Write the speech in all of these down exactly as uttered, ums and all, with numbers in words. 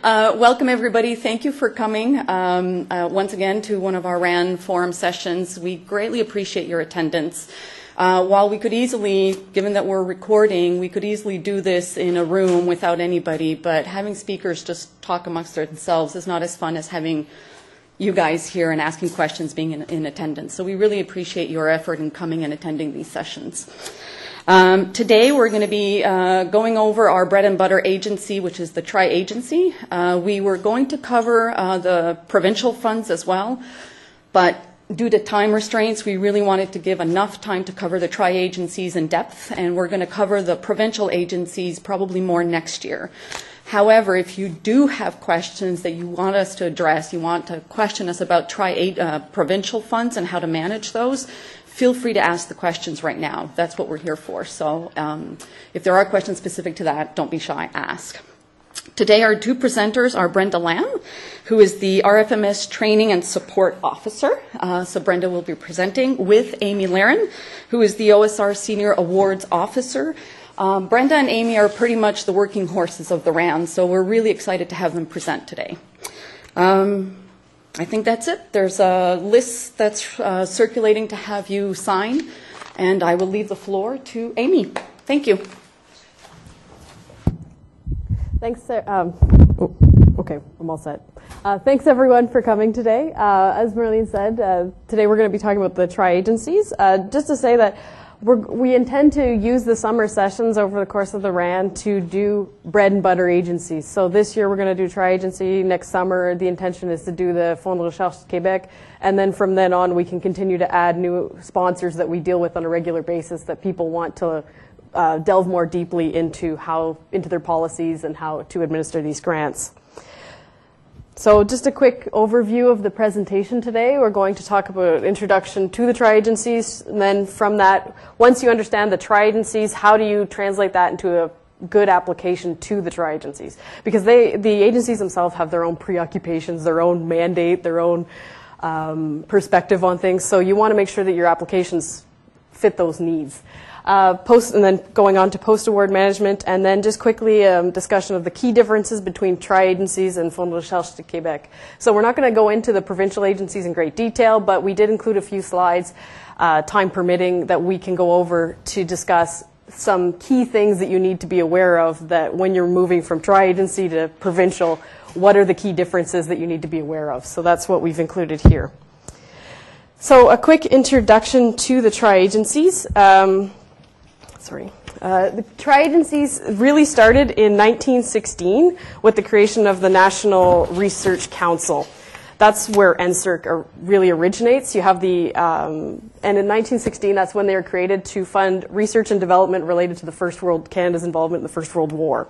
Uh, welcome, everybody. Thank you for coming um, uh, once again to one of our R A N forum sessions. We greatly appreciate your attendance. Uh, while we could easily, given that we're recording, we could easily do this in a room without anybody, but having speakers just talk amongst themselves is not as fun as having you guys here and asking questions, being in, in attendance. So we really appreciate your effort in coming and attending these sessions. Um, today we're going to be uh, going over our bread and butter agency, which is the Tri-Agency. Uh, we were going to cover uh, the provincial funds as well, but due to time restraints, we really wanted to give enough time to cover the Tri-Agencies in depth, and we're going to cover the provincial agencies probably more next year. However, if you do have questions that you want us to address, you want to question us about tri uh, provincial funds and how to manage those, feel free to ask the questions right now. That's what we're here for. So um, if there are questions specific to that, don't be shy, ask. Today our two presenters are Brenda Lamb, who is the R F M S Training and Support Officer. Uh, so Brenda will be presenting with Amy Laren, who is the O S R Senior Awards Officer. Um, Brenda and Amy are pretty much the working horses of the R A N, so we're really excited to have them present today. Um, I think that's it. There's a list that's uh, circulating to have you sign, and I will leave the floor to Amy. Thank you. Thanks. Um, oh, okay, I'm all set. Uh, thanks, everyone, for coming today. Uh, as Marlene said, uh, today we're going to be talking about the Tri-Agencies. Uh, just to say that we're, we intend to use the summer sessions over the course of the R A N to do bread and butter agencies. So this year we're going to do Tri-Agency. Next summer the intention is to do the Fonds de Recherche Québec. And then from then on we can continue to add new sponsors that we deal with on a regular basis that people want to uh, delve more deeply into how into their policies and how to administer these grants. So just a quick overview of the presentation today. We're going to talk about introduction to the Tri-Agencies, and then from that, once you understand the Tri-Agencies, how do you translate that into a good application to the Tri-Agencies? Because they, the agencies themselves have their own preoccupations, their own mandate, their own um, perspective on things, so you want to make sure that your applications fit those needs. Uh, post, and then going on to post-award management, and then just quickly um, discussion of the key differences between Tri-Agencies and Fonds de Recherche de Québec. So we're not going to go into the provincial agencies in great detail, but we did include a few slides, uh, time permitting, that we can go over to discuss some key things that you need to be aware of that when you're moving from Tri-Agency to provincial, what are the key differences that you need to be aware of. So that's what we've included here. So a quick introduction to the Tri-Agencies. Um, Sorry. Uh, the Tri-Agencies really started in nineteen sixteen with the creation of the National Research Council. That's where N S E R C really originates. You have the, um, and in nineteen sixteen, that's when they were created to fund research and development related to the First World, Canada's involvement in the First World War.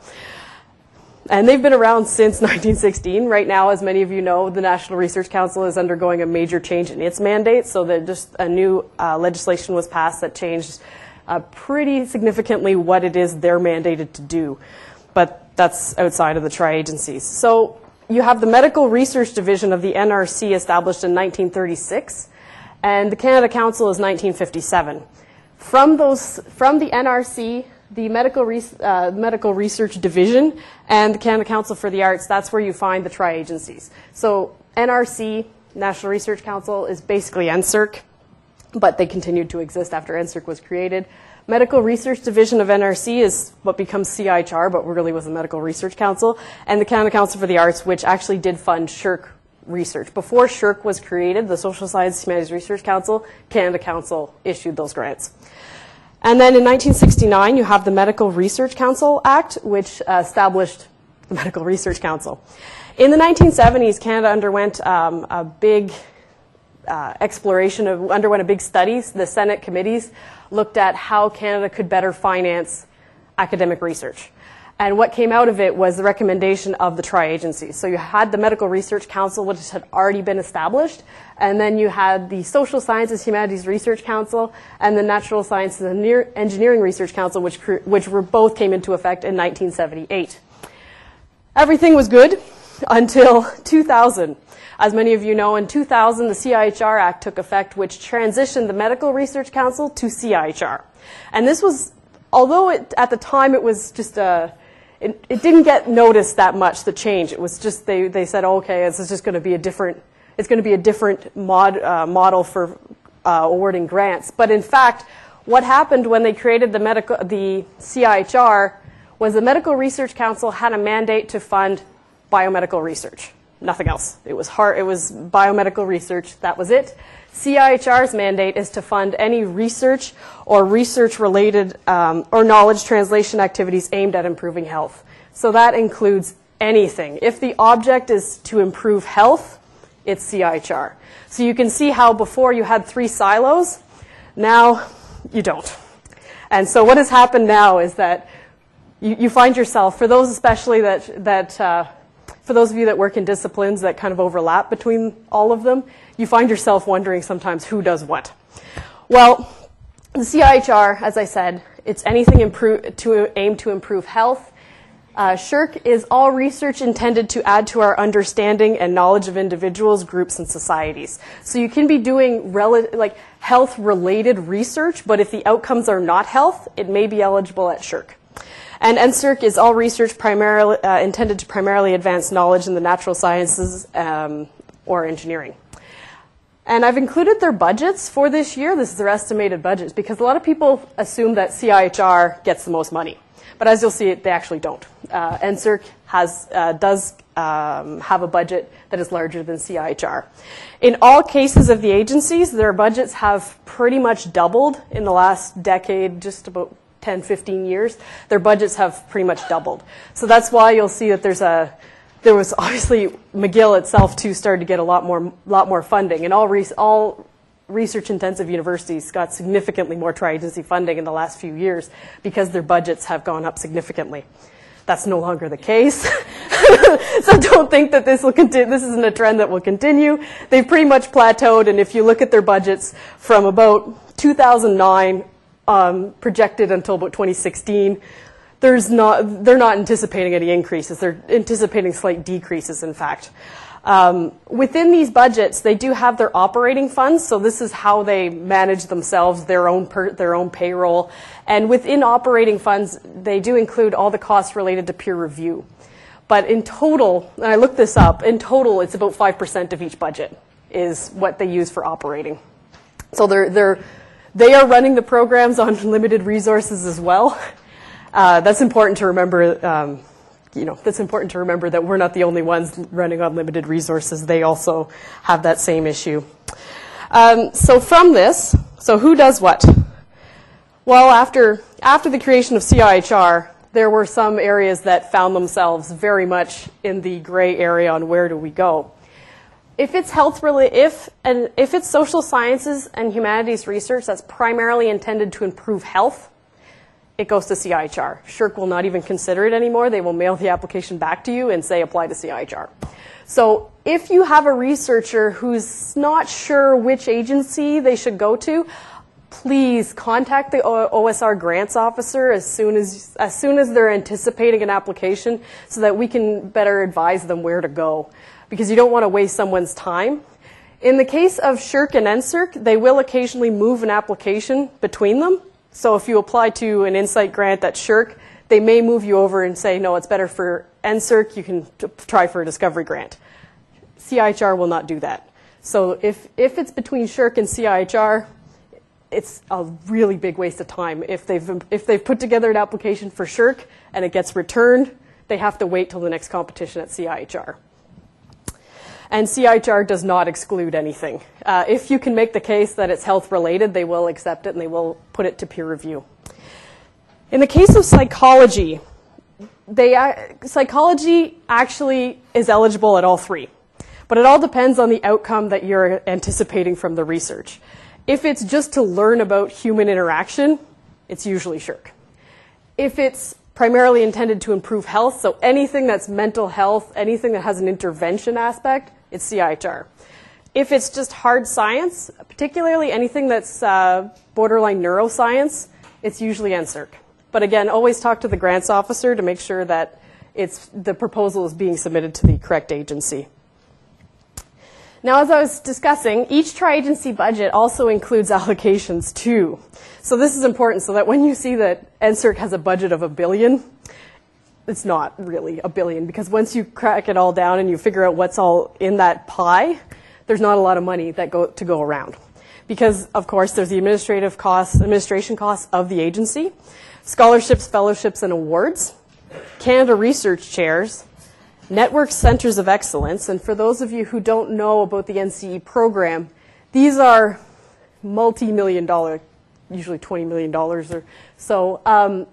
And they've been around since nineteen sixteen. Right now, as many of you know, the National Research Council is undergoing a major change in its mandate, so that just a new uh, legislation was passed that changed Uh, pretty significantly what it is they're mandated to do. But that's outside of the Tri-Agencies. So you have the Medical Research Division of the N R C established in nineteen thirty-six, and the Canada Council is nineteen fifty-seven. From, those, from the N R C, the Medical, Re uh, Medical Research Division, and the Canada Council for the Arts, that's where you find the Tri-Agencies. So N R C, National Research Council, is basically N S E R C, but they continued to exist after N S E R C was created. Medical Research Division of N R C is what becomes C I H R, but really was the Medical Research Council, and the Canada Council for the Arts, which actually did fund S H R C research. Before S H R C was created, the Social Science Humanities Research Council, Canada Council issued those grants. And then in nineteen sixty-nine, you have the Medical Research Council Act, which uh, established the Medical Research Council. In the nineteen seventies, Canada underwent um, a big Uh, exploration of, underwent a big study. The Senate committees looked at how Canada could better finance academic research. And what came out of it was the recommendation of the Tri-Agencies. So you had the Medical Research Council, which had already been established, and then you had the Social Sciences Humanities Research Council and the Natural Sciences and Engineering Research Council, which, which were both came into effect in nineteen seventy-eight. Everything was good until two thousand. As many of you know, in two thousand, the C I H R Act took effect, which transitioned the Medical Research Council to C I H R. And this was, although it, at the time it was just a, it, it didn't get noticed that much, the change. It was just, they, they said, oh, okay, this is just going to be a different, it's going to be a different mod, uh, model for uh, awarding grants. But in fact, what happened when they created the, medical, the C I H R was the Medical Research Council had a mandate to fund biomedical research. Nothing else. It was hard, it was biomedical research, that was it. C I H R's mandate is to fund any research or research-related um, or knowledge translation activities aimed at improving health. So that includes anything. If the object is to improve health, it's C I H R. So you can see how before you had three silos, now you don't. And so what has happened now is that you, you find yourself, for those especially that, that uh, for those of you that work in disciplines that kind of overlap between all of them, you find yourself wondering sometimes who does what. Well, the C I H R, as I said, it's anything improve, to aim to improve health. Uh, SSHRC is all research intended to add to our understanding and knowledge of individuals, groups, and societies. So you can be doing rel- like health-related research, but if the outcomes are not health, it may be eligible at SSHRC. And N S E R C is all research primarily uh, intended to primarily advance knowledge in the natural sciences um, or engineering. And I've included their budgets for this year. This is their estimated budgets, because a lot of people assume that C I H R gets the most money. But as you'll see, they actually don't. Uh, N S E R C has, uh, does um, have a budget that is larger than C I H R. In all cases of the agencies, their budgets have pretty much doubled in the last decade, just about ten, fifteen years. Their budgets have pretty much doubled. So that's why you'll see that there's a There was obviously McGill itself too started to get a lot more, lot more funding, and all re- all research-intensive universities got significantly more tri-agency funding in the last few years because their budgets have gone up significantly. That's no longer the case, so don't think that this will continue. This isn't a trend that will continue. They've pretty much plateaued, and if you look at their budgets from about two thousand nine um, projected until about twenty sixteen. There's not, they're not anticipating any increases. They're anticipating slight decreases, in fact. Um, within these budgets, they do have their operating funds, so this is how they manage themselves, their own per, their own payroll. And within operating funds, they do include all the costs related to peer review. But in total, and I looked this up, in total, it's about five percent of each budget is what they use for operating. So they're, they're, they are running the programs on limited resources as well. Uh, that's important to remember. Um, you know, that's important to remember that we're not the only ones running on limited resources. They also have that same issue. Um, so from this, so who does what? Well, after after the creation of C I H R, there were some areas that found themselves very much in the gray area on where do we go. If it's health related, if and if it's social sciences and humanities research that's primarily intended to improve health, it goes to C I H R. SSHRC will not even consider it anymore. They will mail the application back to you and say apply to C I H R. So if you have a researcher who's not sure which agency they should go to, please contact the O S R grants officer as soon as, as soon as they're anticipating an application so that we can better advise them where to go, because you don't want to waste someone's time. In the case of SSHRC and N S E R C, they will occasionally move an application between them. So if you apply to an Insight grant at SSHRC, they may move you over and say, no, it's better for N S E R C, you can t- try for a Discovery grant. C I H R will not do that. So if, if it's between SSHRC and C I H R, it's a really big waste of time. If they've, if they've put together an application for SSHRC and it gets returned, they have to wait till the next competition at C I H R. And C I H R does not exclude anything. Uh, if you can make the case that it's health-related, they will accept it and they will put it to peer review. In the case of psychology, they, uh, psychology actually is eligible at all three. But it all depends on the outcome that you're anticipating from the research. If it's just to learn about human interaction, it's usually SSHRC. If it's primarily intended to improve health, so anything that's mental health, anything that has an intervention aspect, it's C I H R. If it's just hard science, particularly anything that's uh, borderline neuroscience, it's usually N S E R C. But again, always talk to the grants officer to make sure that it's, the proposal is being submitted to the correct agency. Now, as I was discussing, each tri-agency budget also includes allocations too. So this is important so that when you see that N S E R C has a budget of a billion, it's not really a billion, because once you crack it all down and you figure out what's all in that pie, there's not a lot of money that go to go around. Because, of course, there's the administrative costs, administration costs of the agency, scholarships, fellowships, and awards, Canada Research Chairs, Network Centres of Excellence, and for those of you who don't know about the N C E program, these are multi-million dollar, usually twenty million dollars or so, um,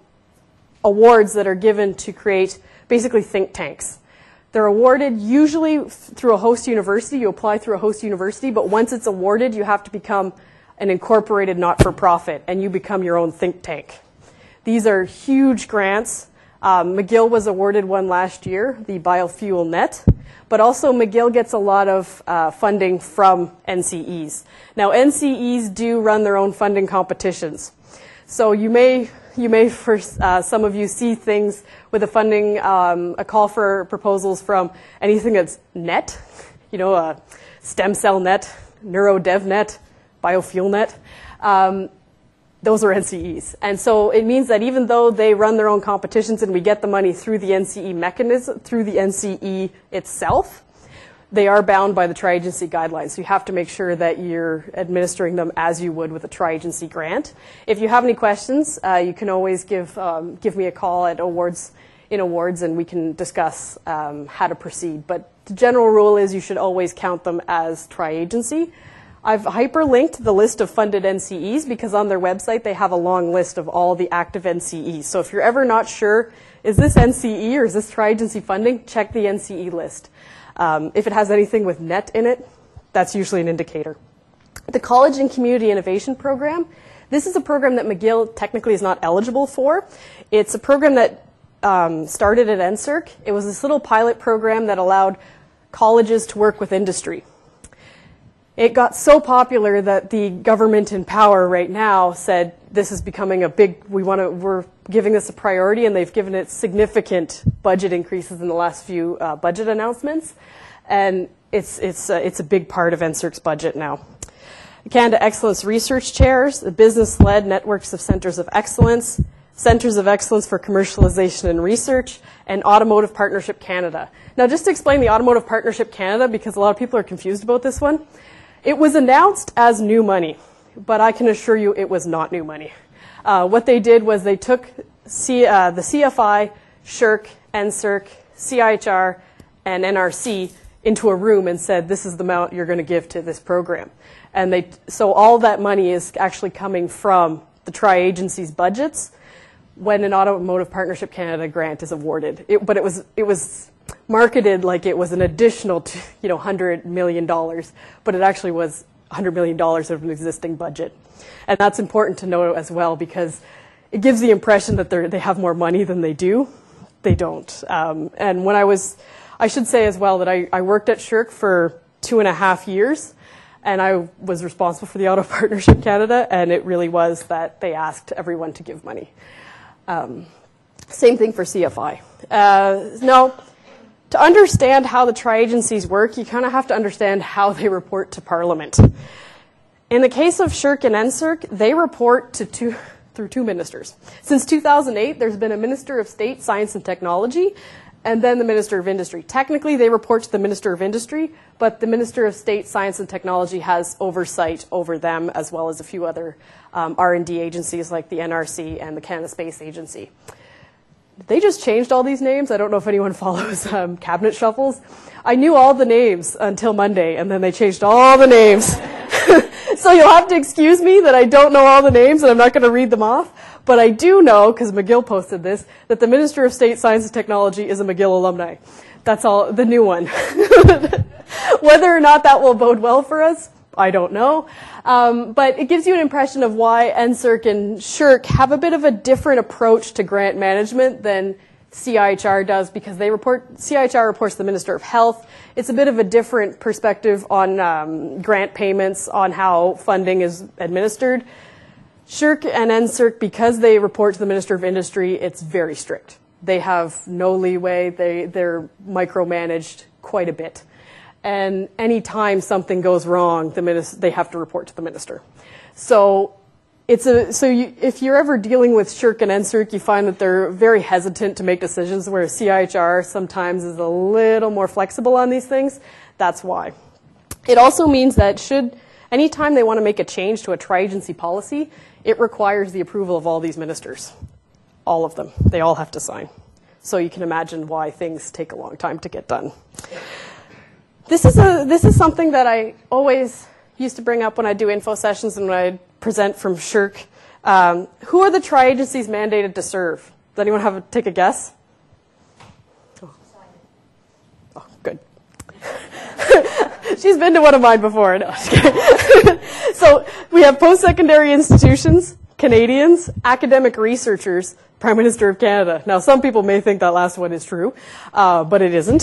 awards that are given to create basically think tanks. They're awarded usually through a host university. You apply through a host university, but once it's awarded, you have to become an incorporated not-for-profit, and you become your own think tank. These are huge grants. Um, McGill was awarded one last year, the Biofuel Net, but also McGill gets a lot of uh, funding from N C Es. Now, N C Es do run their own funding competitions. So you may, you may for uh, some of you see things with a funding, um, a call for proposals from anything that's net, you know, a stem cell net, neurodev net, biofuel net. Um, Those are N C Es. And so it means that even though they run their own competitions and we get the money through the N C E mechanism, through the N C E itself, they are bound by the tri-agency guidelines. So you have to make sure that you're administering them as you would with a tri-agency grant. If you have any questions, uh, you can always give, um, give me a call at awards, in awards, and we can discuss um, how to proceed. But the general rule is you should always count them as tri-agency. I've hyperlinked the list of funded N C Es because on their website they have a long list of all the active N C Es. So if you're ever not sure, is this N C E or is this tri-agency funding, check the N C E list. Um, if it has anything with net in it, that's usually an indicator. The College and Community Innovation Program, this is a program that McGill technically is not eligible for. It's a program that um, started at N S E R C. It was this little pilot program that allowed colleges to work with industry. It got so popular that the government in power right now said this is becoming a big, we want to, we're giving this a priority, and they've given it significant budget increases in the last few uh, budget announcements. And it's, it's, uh, it's a big part of N S E R C's budget now. The Canada Excellence Research Chairs, the business-led networks of centers of excellence, Centers of Excellence for Commercialization and Research, and Automotive Partnership Canada. Now, just to explain the Automotive Partnership Canada, because a lot of people are confused about this one, it was announced as new money, but I can assure you it was not new money. Uh, what they did was they took C, uh, the C F I, S S C, N S E R C, C I H R, and N R C into a room and said, this is the amount you're going to give to this program. And they, so all that money is actually coming from the tri-agency's budgets when an Automotive Partnership Canada grant is awarded. It, but it was, it was marketed like it was an additional, to, you know, one hundred million dollars, but it actually was one hundred million dollars of an existing budget. And that's important to know as well, because it gives the impression that they they have more money than they do. They don't. Um, and when I was, I should say as well that I, I worked at S S E R C for two and a half years, and I was responsible for the Auto Partnership Canada, and it really was that they asked everyone to give money. Um, same thing for C F I. Uh, no. To understand how the tri-agencies work, you kind of have to understand how they report to Parliament. In the case of S S E R C and N S E R C, they report to two, through two ministers. Since two thousand eight, there's been a Minister of State, Science and Technology, and then the Minister of Industry. Technically, they report to the Minister of Industry, but the Minister of State, Science and Technology has oversight over them, as well as a few other um, R and D agencies like the N R C and the Canada Space Agency. They just changed all these names. I don't know if anyone follows um, cabinet shuffles. I knew all the names until Monday, and then they changed all the names. So you'll have to excuse me that I don't know all the names, and I'm not going to read them off. But I do know, because McGill posted this, that the Minister of State, Science and Technology is a McGill alumni. That's all, the new one. Whether or not that will bode well for us, I don't know. Um, but it gives you an impression of why N S E R C and S S E R C have a bit of a different approach to grant management than C I H R does, because they report, C I H R reports to the Minister of Health. It's a bit of a different perspective on um, grant payments, on how funding is administered. S S E R C and N S E R C, because they report to the Minister of Industry, it's very strict. They have no leeway. They, they're micromanaged quite a bit. And any time something goes wrong, the minister, they have to report to the minister. So it's a, so you, if you're ever dealing with S S H R C and N S R C, you find that they're very hesitant to make decisions, whereas C I H R sometimes is a little more flexible on these things. That's why. It also means that should, anytime they want to make a change to a tri-agency policy, it requires the approval of all these ministers. All of them. They all have to sign. So you can imagine why things take a long time to get done. This is, a, this is something that I always used to bring up when I do info sessions and when I present from S S H R C. Um, who are the tri-agencies mandated to serve? Does anyone have a, take a guess? Oh, oh good. She's been to one of mine before. No, so we have post-secondary institutions, Canadians, academic researchers, Prime Minister of Canada. Now, some people may think that last one is true, uh, but it isn't.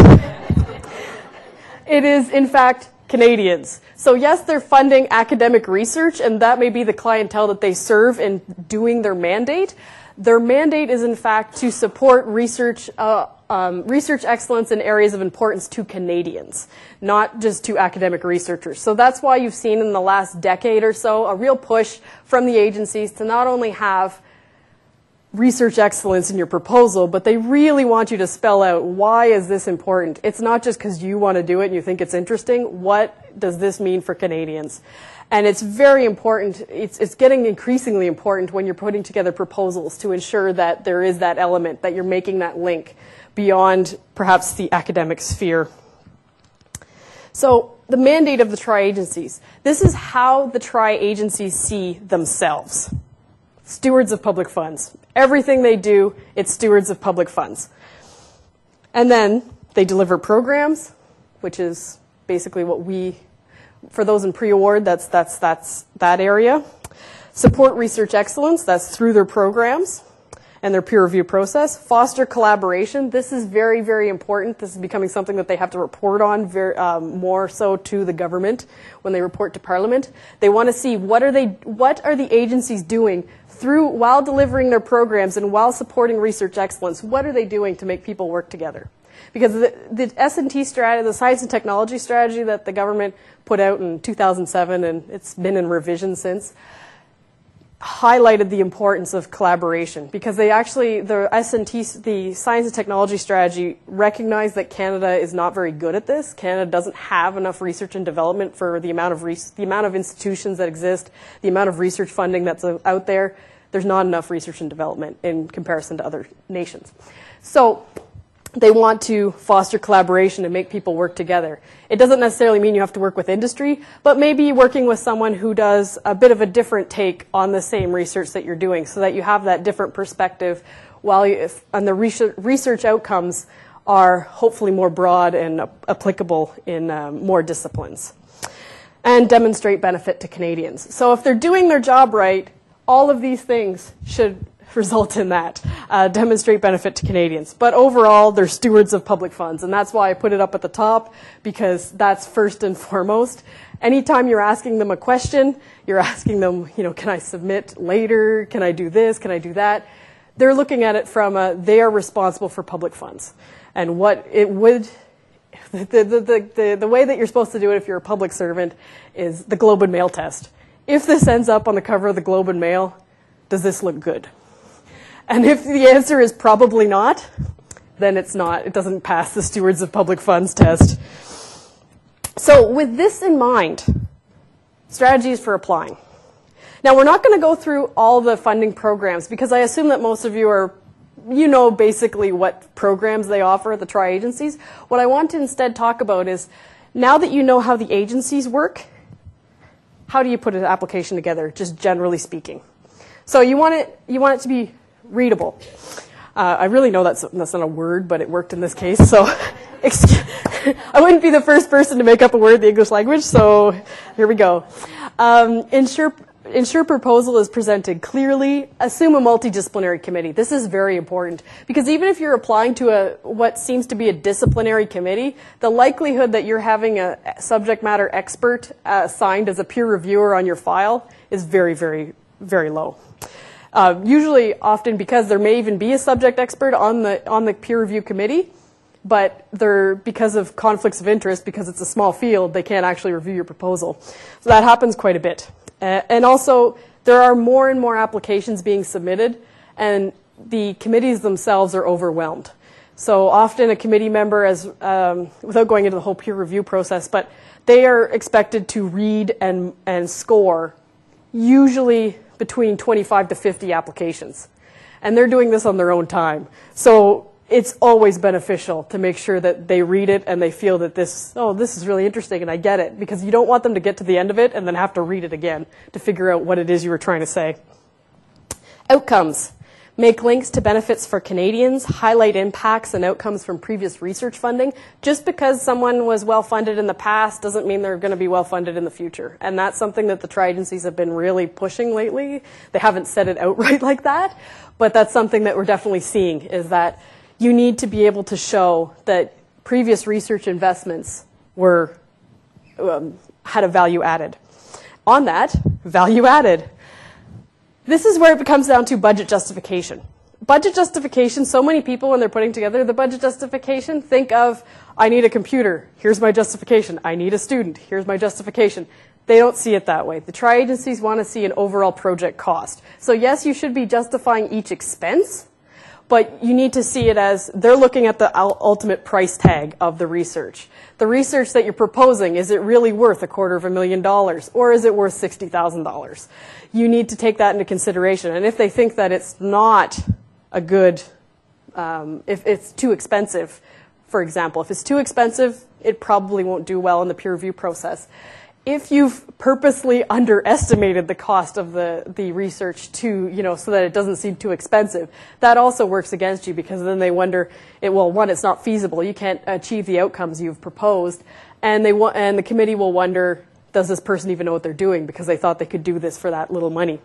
It is, in fact, Canadians. So yes, they're funding academic research, and that may be the clientele that they serve in doing their mandate. Their mandate is, in fact, to support research, uh, um, research excellence in areas of importance to Canadians, not just to academic researchers. So that's why you've seen in the last decade or so a real push from the agencies to not only have research excellence in your proposal, but they really want you to spell out why is this important. It's not just because you want to do it and you think it's interesting. What does this mean for Canadians? And it's very important. It's, it's getting increasingly important when you're putting together proposals to ensure that there is that element, that you're making that link beyond perhaps the academic sphere. So the mandate of the tri-agencies. This is how the tri-agencies see themselves. Stewards of public funds. Everything they do, it's stewards of public funds. And then they deliver programs, which is basically what we, for those in pre-award, that's, that's, that's that area. Support research excellence, that's through their programs and their peer review process. Foster collaboration, this is very, very important. This is becoming something that they have to report on very, um, more so to the government when they report to Parliament. They want to see what are they, what are the agencies doing through, while delivering their programs and while supporting research excellence. What are they doing to make people work together? Because the, the S and T strategy, the science and technology strategy that the government put out in two thousand seven, and it's been in revision since, highlighted the importance of collaboration, because they actually, the S and T, the science and technology strategy, recognized that Canada is not very good at this. Canada doesn't have enough research and development for the amount of res- the amount of institutions that exist, the amount of research funding that's out there. There's not enough research and development in comparison to other nations. So they want to foster collaboration and make people work together. It doesn't necessarily mean you have to work with industry, but maybe working with someone who does a bit of a different take on the same research that you're doing, so that you have that different perspective, while you, if, and the research, research outcomes are hopefully more broad and uh, applicable in um, more disciplines. And demonstrate benefit to Canadians. So if they're doing their job right, all of these things should result in that, uh, demonstrate benefit to Canadians. But overall, they're stewards of public funds, and that's why I put it up at the top, because that's first and foremost. Anytime you're asking them a question, you're asking them, you know, can I submit later? Can I do this? Can I do that? They're looking at it from a, they are responsible for public funds. And what it would, the, the, the, the, the way that you're supposed to do it if you're a public servant is the Globe and Mail test. If this ends up on the cover of the Globe and Mail, does this look good? And if the answer is probably not, then it's not. It doesn't pass the Stewards of Public Funds test. So with this in mind, strategies for applying. Now, we're not going to go through all the funding programs, because I assume that most of you are, you know basically what programs they offer at the tri-agencies. What I want to instead talk about is, now that you know how the agencies work, how do you put an application together, just generally speaking? So you want it, you want it to be readable. Uh, I really know that's, that's not a word, but it worked in this case. So I wouldn't be the first person to make up a word in the English language, so here we go. Um, ensure, ensure proposal is presented clearly. Assume a multidisciplinary committee. This is very important, because even if you're applying to a what seems to be a disciplinary committee, the likelihood that you're having a subject matter expert uh, assigned as a peer reviewer on your file is very, very, very low. Uh, usually, often, because there may even be a subject expert on the on the peer review committee, but they're, because of conflicts of interest, because it's a small field, they can't actually review your proposal. So that happens quite a bit. Uh, and also, there are more and more applications being submitted, and the committees themselves are overwhelmed. So often a committee member, as um, without going into the whole peer review process, but they are expected to read and, and score usually between twenty-five to fifty applications. And they're doing this on their own time. So it's always beneficial to make sure that they read it and they feel that this, oh, this is really interesting and I get it. Because you don't want them to get to the end of it and then have to read it again to figure out what it is you were trying to say. Outcomes. Make links to benefits for Canadians, highlight impacts and outcomes from previous research funding. Just because someone was well-funded in the past doesn't mean they're going to be well-funded in the future. And that's something that the tri-agencies have been really pushing lately. They haven't said it outright like that, but that's something that we're definitely seeing, is that you need to be able to show that previous research investments were um, had a value added. On that, value added. This is where it comes down to budget justification. Budget justification, so many people when they're putting together the budget justification think of, I need a computer, here's my justification. I need a student, here's my justification. They don't see it that way. The tri-agencies want to see an overall project cost. So yes, you should be justifying each expense, but you need to see it as they're looking at the ultimate price tag of the research. The research that you're proposing, is it really worth a quarter of a million dollars, or is it worth sixty thousand dollars? You need to take that into consideration. And if they think that it's not a good, um, if it's too expensive, for example, if it's too expensive, it probably won't do well in the peer review process. If you've purposely underestimated the cost of the, the research to, you know, so that it doesn't seem too expensive, that also works against you, because then they wonder, it, well, one, it's not feasible. You can't achieve the outcomes you've proposed. And, they wa- and the committee will wonder, does this person even know what they're doing, because they thought they could do this for that little money.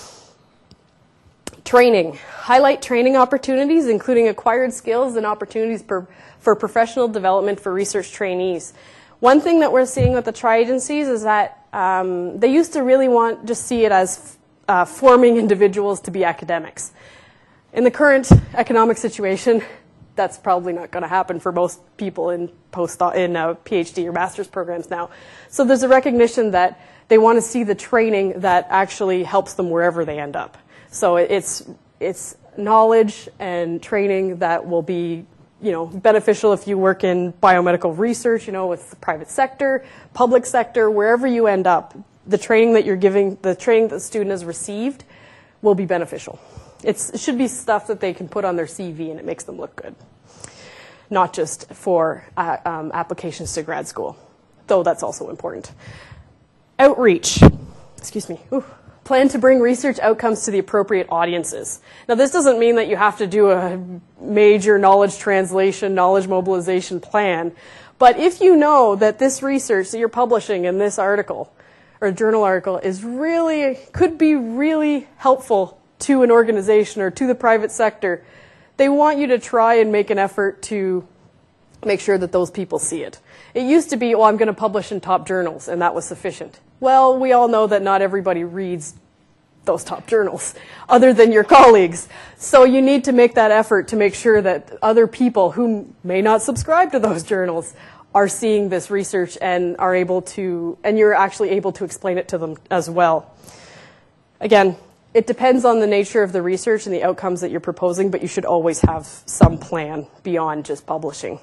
Training. Highlight training opportunities, including acquired skills and opportunities per, for professional development for research trainees. One thing that we're seeing with the tri-agencies is that um, they used to really want just see it as uh, forming individuals to be academics. In the current economic situation, that's probably not going to happen for most people in post in uh, PhD or master's programs now. So there's a recognition that they want to see the training that actually helps them wherever they end up. So it's it's knowledge and training that will be, you know, beneficial if you work in biomedical research, you know, with the private sector, public sector, wherever you end up. The training that you're giving, the training that the student has received will be beneficial. It's, it should be stuff that they can put on their C V and it makes them look good, not just for uh, um, applications to grad school, though that's also important. Outreach. Excuse me. Ooh. Plan to bring research outcomes to the appropriate audiences. Now, this doesn't mean that you have to do a major knowledge translation, knowledge mobilization plan, but if you know that this research that you're publishing in this article or journal article is really, could be really helpful to an organization or to the private sector, they want you to try and make an effort to make sure that those people see it. It used to be, well, I'm going to publish in top journals, and that was sufficient. Well, we all know that not everybody reads those top journals, other than your colleagues. So you need to make that effort to make sure that other people who may not subscribe to those journals are seeing this research and are able to, and you're actually able to explain it to them as well. Again, it depends on the nature of the research and the outcomes that you're proposing, but you should always have some plan beyond just publishing.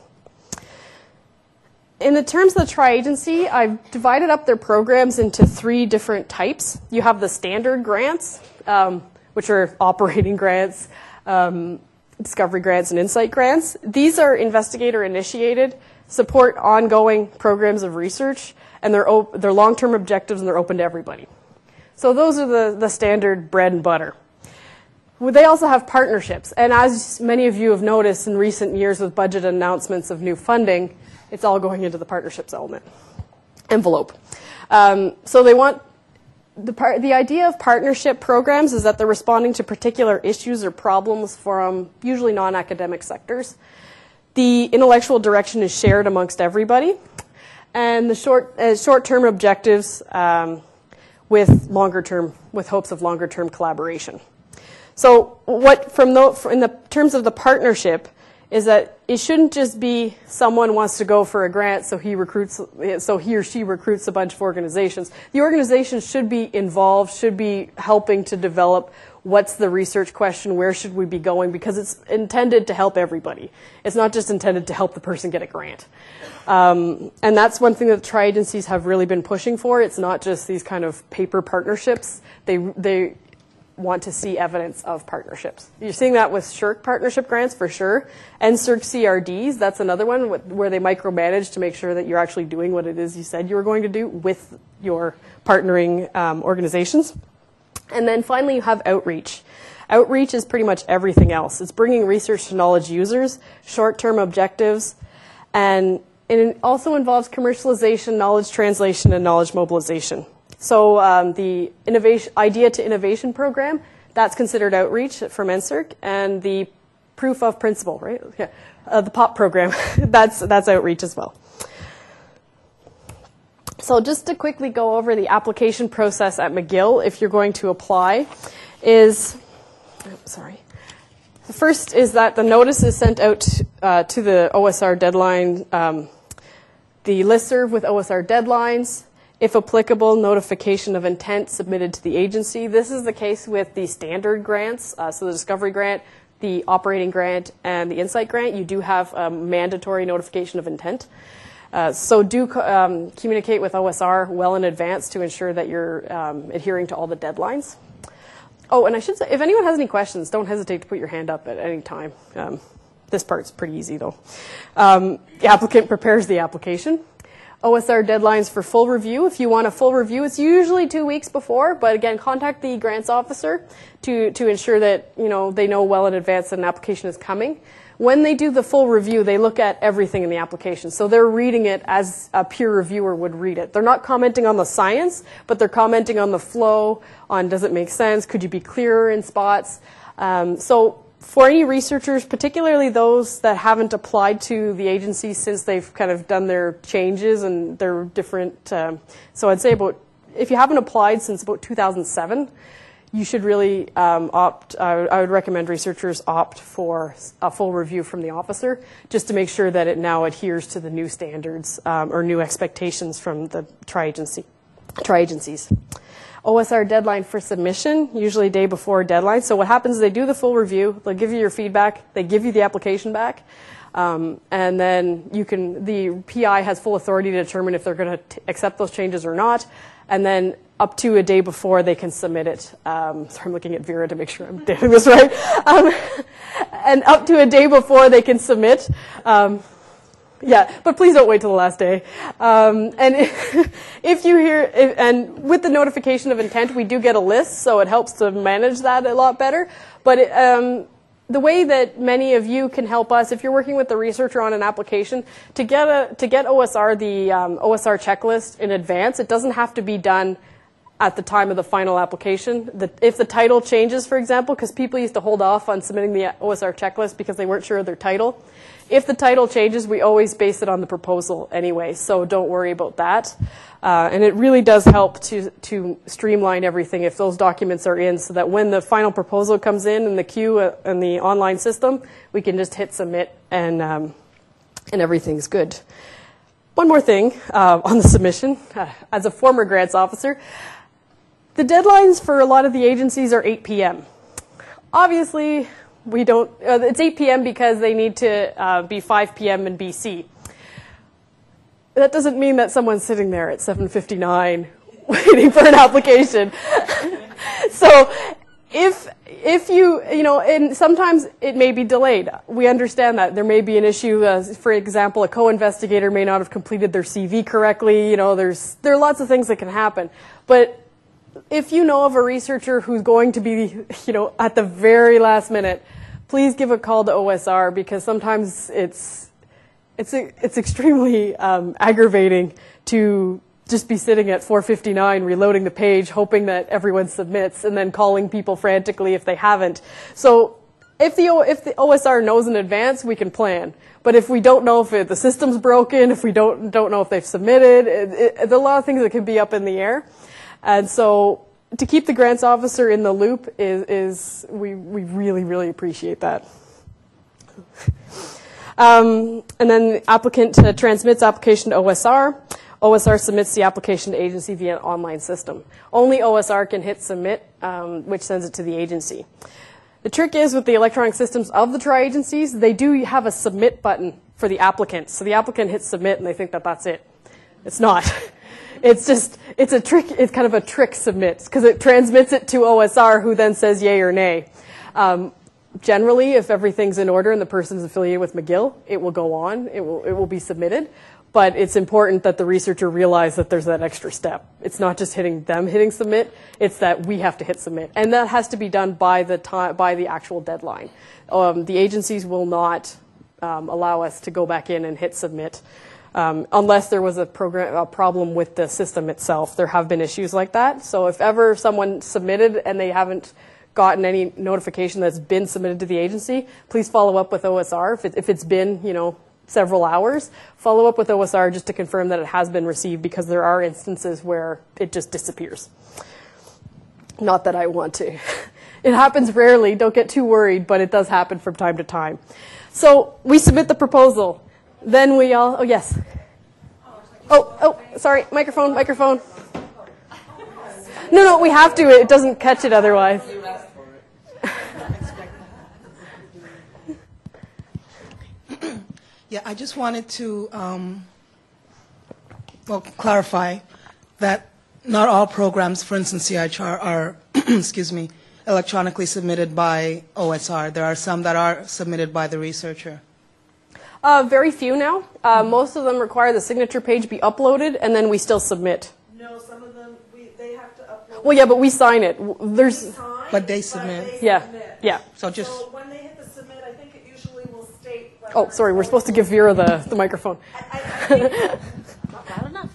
In the terms of the tri-agency, I've divided up their programs into three different types. You have the standard grants, um, which are operating grants, um, discovery grants, and insight grants. These are investigator-initiated, support ongoing programs of research, and they're, op- they're long-term objectives, and they're open to everybody. So those are the, the standard bread and butter. They also have partnerships, and as many of you have noticed in recent years with budget announcements of new funding, it's all going into the partnerships element, envelope. Um, so they want, the, par- the idea of partnership programs is that they're responding to particular issues or problems from usually non-academic sectors. The intellectual direction is shared amongst everybody, and the short, uh, short-term objectives um, with longer-term, with hopes of longer-term collaboration. So what, from the, in the terms of the partnership, is that it shouldn't just be someone wants to go for a grant, so he recruits, so he or she recruits a bunch of organizations. The organization should be involved, should be helping to develop what's the research question, where should we be going, because it's intended to help everybody. It's not just intended to help the person get a grant. Um, and that's one thing that tri-agencies have really been pushing for. It's not just these kind of paper partnerships. They, they want to see evidence of partnerships. You're seeing that with S S H R C partnership grants for sure. And S R C C R Ds, that's another one where they micromanage to make sure that you're actually doing what it is you said you were going to do with your partnering um, organizations. And then finally, you have outreach. Outreach is pretty much everything else. It's bringing research to knowledge users, short-term objectives, and it also involves commercialization, knowledge translation, and knowledge mobilization. So um, the innovation, Idea to Innovation program, that's considered outreach from N S E R C, and the Proof of Principle, right? Yeah. Uh, the P O P program, that's, that's outreach as well. So just to quickly go over the application process at McGill, if you're going to apply, is, oh, sorry. The first is that the notice is sent out uh, to the O S R deadline, um, the listserv with O S R deadlines, if applicable, notification of intent submitted to the agency. This is the case with the standard grants, uh, so the Discovery Grant, the Operating Grant, and the Insight Grant. You do have a mandatory notification of intent. Uh, so do um, communicate with O S R well in advance to ensure that you're um, adhering to all the deadlines. Oh, and I should say, if anyone has any questions, don't hesitate to put your hand up at any time. Um, this part's pretty easy, though. Um, the applicant prepares the application. O S R deadlines for full review. If you want a full review, it's usually two weeks before, but again, contact the grants officer to, to ensure that, you know, they know well in advance that an application is coming. When they do the full review, they look at everything in the application. So they're reading it as a peer reviewer would read it. They're not commenting on the science, but they're commenting on the flow, on does it make sense, could you be clearer in spots. Um, so for any researchers, particularly those that haven't applied to the agency since they've kind of done their changes and their different, um, so I'd say about, if you haven't applied since about two thousand seven, you should really um, opt, uh, I would recommend researchers opt for a full review from the officer just to make sure that it now adheres to the new standards um, or new expectations from the tri-agency, tri-agencies. O S R deadline for submission, usually a day before deadline. So what happens is they do the full review, they'll give you your feedback, they give you the application back, um, and then you can, the P I has full authority to determine if they're going to accept those changes or not, and then up to a day before they can submit it. Um, sorry, I'm looking at Vera to make sure I'm doing this right. Um, and up to a day before they can submit. Um, yeah, but please don't wait till the last day. Um, and if, if you hear, if, and with the notification of intent, we do get a list, so it helps to manage that a lot better. But it, um, the way that many of you can help us, if you're working with the researcher on an application, to get a to get O S R, the um, O S R checklist in advance, it doesn't have to be done at the time of the final application. The, if the title changes, for example, because people used to hold off on submitting the O S R checklist because they weren't sure of their title. If the title changes, we always base it on the proposal anyway, so don't worry about that. Uh, and it really does help to, to streamline everything if those documents are in so that when the final proposal comes in in the queue uh, in the online system, we can just hit submit and, um, and everything's good. One more thing uh, on the submission. Uh, as a former grants officer, the deadlines for a lot of the agencies are eight p m Obviously, we don't, uh, it's eight p m because they need to uh, be five p m in B C. That doesn't mean that someone's sitting there at seven fifty-nine waiting for an application. So if, if you, you know, and sometimes it may be delayed. We understand that. There may be an issue, uh, for example, a co-investigator may not have completed their C V correctly. You know, there's, there are lots of things that can happen. But if you know of a researcher who's going to be, you know, at the very last minute, please give a call to O S R because sometimes it's it's it's extremely um, aggravating to just be sitting at four fifty-nine reloading the page, hoping that everyone submits, and then calling people frantically if they haven't. So if the if the O S R knows in advance, we can plan. But if we don't know if it, the system's broken, if we don't don't know if they've submitted, it, it, there's a lot of things that can be up in the air. And so to keep the grants officer in the loop is, is we, we really, really appreciate that. Um, and then the applicant uh, transmits application to O S R. O S R submits the application to agency via an online system. Only O S R can hit submit, um, which sends it to the agency. The trick is with the electronic systems of the tri-agencies, they do have a submit button for the applicant. So the applicant hits submit and they think that that's it. It's not. It's just, it's a trick, it's kind of a trick submit because it transmits it to O S R who then says yay or nay. Um, generally, if everything's in order and the person's affiliated with McGill, it will go on, it will, it will be submitted. But it's important that the researcher realize that there's that extra step. It's not just hitting them hitting submit, it's that we have to hit submit. And that has to be done by the time, by the actual deadline. Um, the agencies will not um, allow us to go back in and hit submit um, unless there was a, program, a problem with the system itself. There have been issues like that. So if ever someone submitted and they haven't gotten any notification that's been submitted to the agency, please follow up with O S R. If, it, if it's been, you know, several hours, follow up with O S R just to confirm that it has been received, because there are instances where it just disappears. Not that I want to. It happens rarely, don't get too worried, but it does happen from time to time. So we submit the proposal. Then we all, oh yes. Oh, oh, sorry, microphone, microphone. No, no, we have to, it doesn't catch it otherwise. Yeah, I just wanted to um, well, clarify that not all programs, for instance, C I H R, are, excuse me, electronically submitted by O S R. There are some that are submitted by the researcher. Uh, very few now. Uh, most of them require the signature page be uploaded, and then we still submit. No, some of them, we, they have to upload. Well, yeah, but we sign it. There's, Sign, But they submit. But they yeah, submit. yeah. So just, So when they hit the submit, I think it usually will state. whether Oh, sorry, we're supposed to give Vera the, the microphone. I, I, think, not loud enough.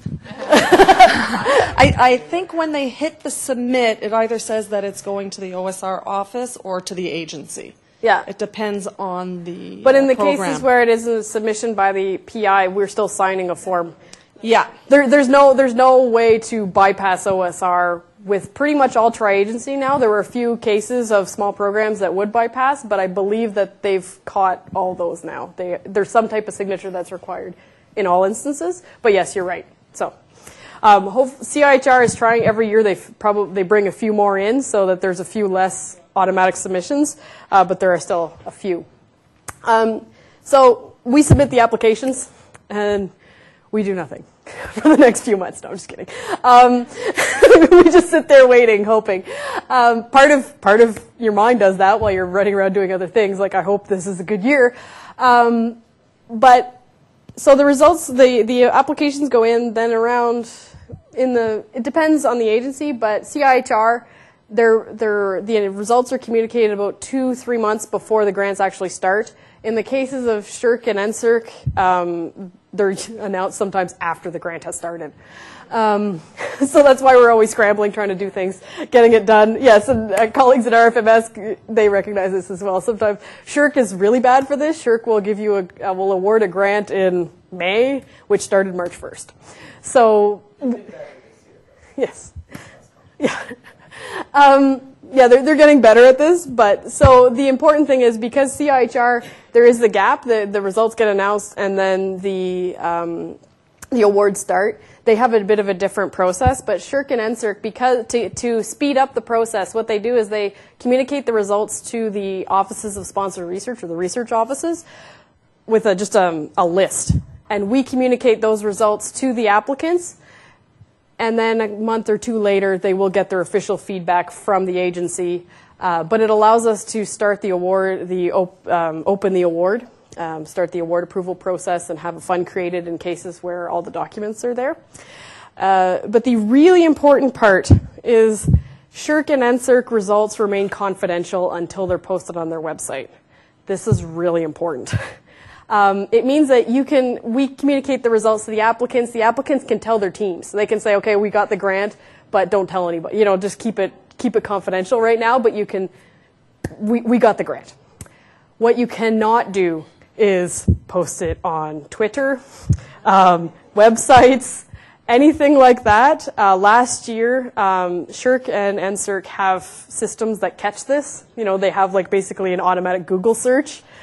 I, I think when they hit the submit, it either says that it's going to the O S R office or to the agency. Yeah. It depends on the But in uh, the program. cases where it is a submission by the P I, we're still signing a form. Yeah. There, there's no there's no way to bypass O S R with pretty much all tri-agency now. There were a few cases of small programs that would bypass, but I believe that they've caught all those now. They, there's some type of signature that's required in all instances. But yes, you're right. So um, hope, C I H R is trying every year. They probably they bring a few more in so that there's a few less automatic submissions, uh, but there are still a few. Um, so we submit the applications, and we do nothing for the next few months. No, I'm just kidding. Um, we just sit there waiting, hoping. Um, part of part of your mind does that while you're running around doing other things. Like, I hope this is a good year. Um, but so the results, the the applications go in. Then around in the it depends on the agency, but C I H R. They're, they're, the results are communicated about two, three months before the grants actually start. In the cases of S S R C and N S E R C, um, they're announced sometimes after the grant has started. Um, so that's why we're always scrambling, trying to do things, getting it done. Yes, and uh, colleagues at R F M S, they recognize this as well. Sometimes S S R C is really bad for this. S S R C will give you a, uh, will award a grant in May, which started March first. So, yes. Yeah. Um, yeah, they're, they're getting better at this, but so the important thing is because C I H R, there is the gap, the, the results get announced and then the, um, the awards start. They have a bit of a different process, but S S R C and N S E R C, because to, to speed up the process, what they do is they communicate the results to the offices of sponsored research or the research offices with a, just a, a list. And we communicate those results to the applicants. And then a month or two later, they will get their official feedback from the agency. Uh, but it allows us to start the award, the op um, open the award, um, start the award approval process, and have a fund created in cases where all the documents are there. Uh, but the really important part is S S R C and N S E R C results remain confidential until they're posted on their website. This is really important. Um, it means that you can, we communicate the results to the applicants. The applicants can tell their teams. So they can say, okay, we got the grant, but don't tell anybody. You know, just keep it, keep it confidential right now, but you can, we, we got the grant. What you cannot do is post it on Twitter, um, websites, anything like that. Uh, last year, um, S S R C and N S E R C have systems that catch this. You know, they have like basically an automatic Google search.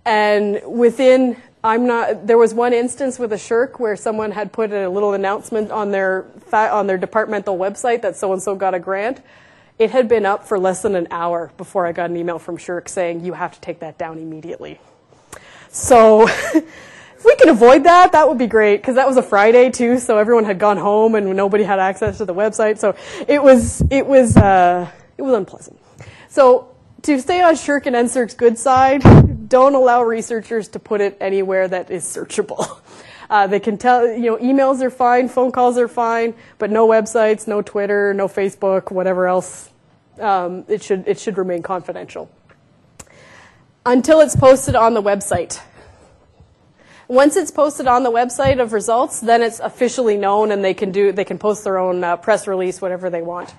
And within, I'm not, there was one instance with a shirk where someone had put a little announcement on their, on their departmental website that so-and-so got a grant. It had been up for less than an hour before I got an email from Shirk saying, you have to take that down immediately. So if we can avoid that, that would be great, because that was a Friday too, so everyone had gone home and nobody had access to the website. So it was, it was, uh, it was unpleasant. So to stay on Shirk and N S E R C's good side, don't allow researchers to put it anywhere that is searchable. Uh, they can tell, you know, emails are fine, phone calls are fine, but no websites, no Twitter, no Facebook, whatever else. Um, it should it should remain confidential until it's posted on the website. Once it's posted on the website of results, then it's officially known, and they can do they can post their own uh, press release, whatever they want.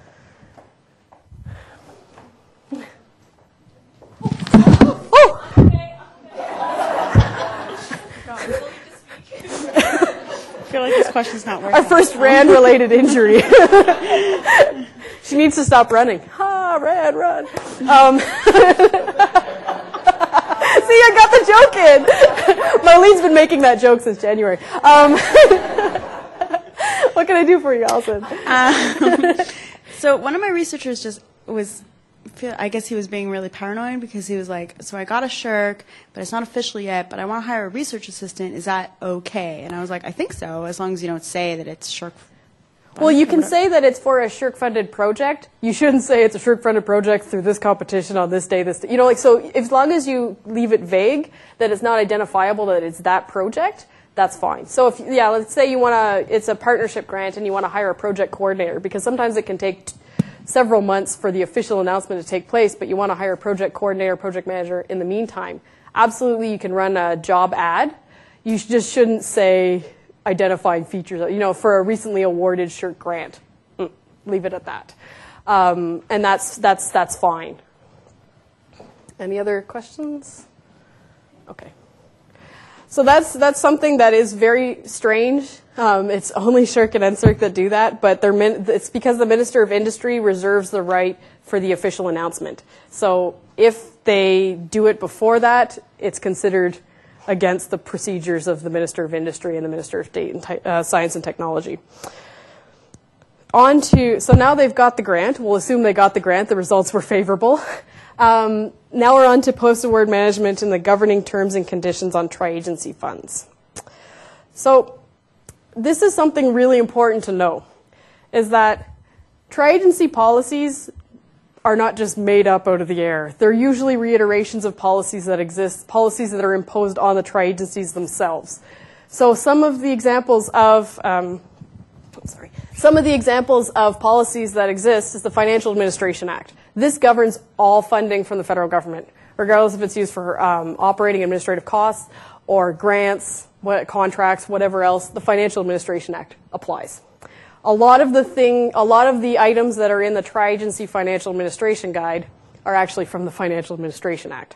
Oh! I feel like this question's not working. Our first RAND-related injury. She needs to stop running. Ha, RAND, run. Um, See, I got the joke in. Marlene's been making that joke since January. Um, what can I do for you, Allison? Um, so one of my researchers just was, I guess he was being really paranoid because he was like, so I got a shirk, but it's not official yet, but I want to hire a research assistant. Is that okay? And I was like, I think so, as long as you don't say that it's shirk. Well, you can say that it's for a shirk-funded project. You shouldn't say it's a shirk-funded project through this competition on this day, this day. You know, like, so as long as you leave it vague, that it's not identifiable that it's that project, that's fine. So if, yeah, let's say you want to, it's a partnership grant and you want to hire a project coordinator, because sometimes it can take t- several months for the official announcement to take place, but you want to hire a project coordinator, project manager in the meantime. Absolutely, you can run a job ad. You just shouldn't say identifying features, you know, for a recently awarded shirk grant. Mm, leave it at that. Um, and that's, that's, that's fine. Any other questions? Okay. So that's, that's something that is very strange. Um, it's only Shirk and N S E R C that do that, but they're min- it's because the Minister of Industry reserves the right for the official announcement. So if they do it before that, it's considered against the procedures of the Minister of Industry and the Minister of State and te- uh, Science and Technology. On to, so now they've got the grant. We'll assume they got the grant. The results were favorable. Um, now we're on to post-award management and the governing terms and conditions on tri-agency funds. So this is something really important to know, is that tri-agency policies are not just made up out of the air. They're usually reiterations of policies that exist, policies that are imposed on the tri-agencies themselves. So some of the examples of, um, sorry, some of the examples of policies that exist is the Financial Administration Act. This governs all funding from the federal government, regardless if it's used for um, operating administrative costs or grants, what, contracts, whatever else. The Financial Administration Act applies. A lot of the thing, a lot of the items that are in the Tri-Agency Financial Administration Guide are actually from the Financial Administration Act.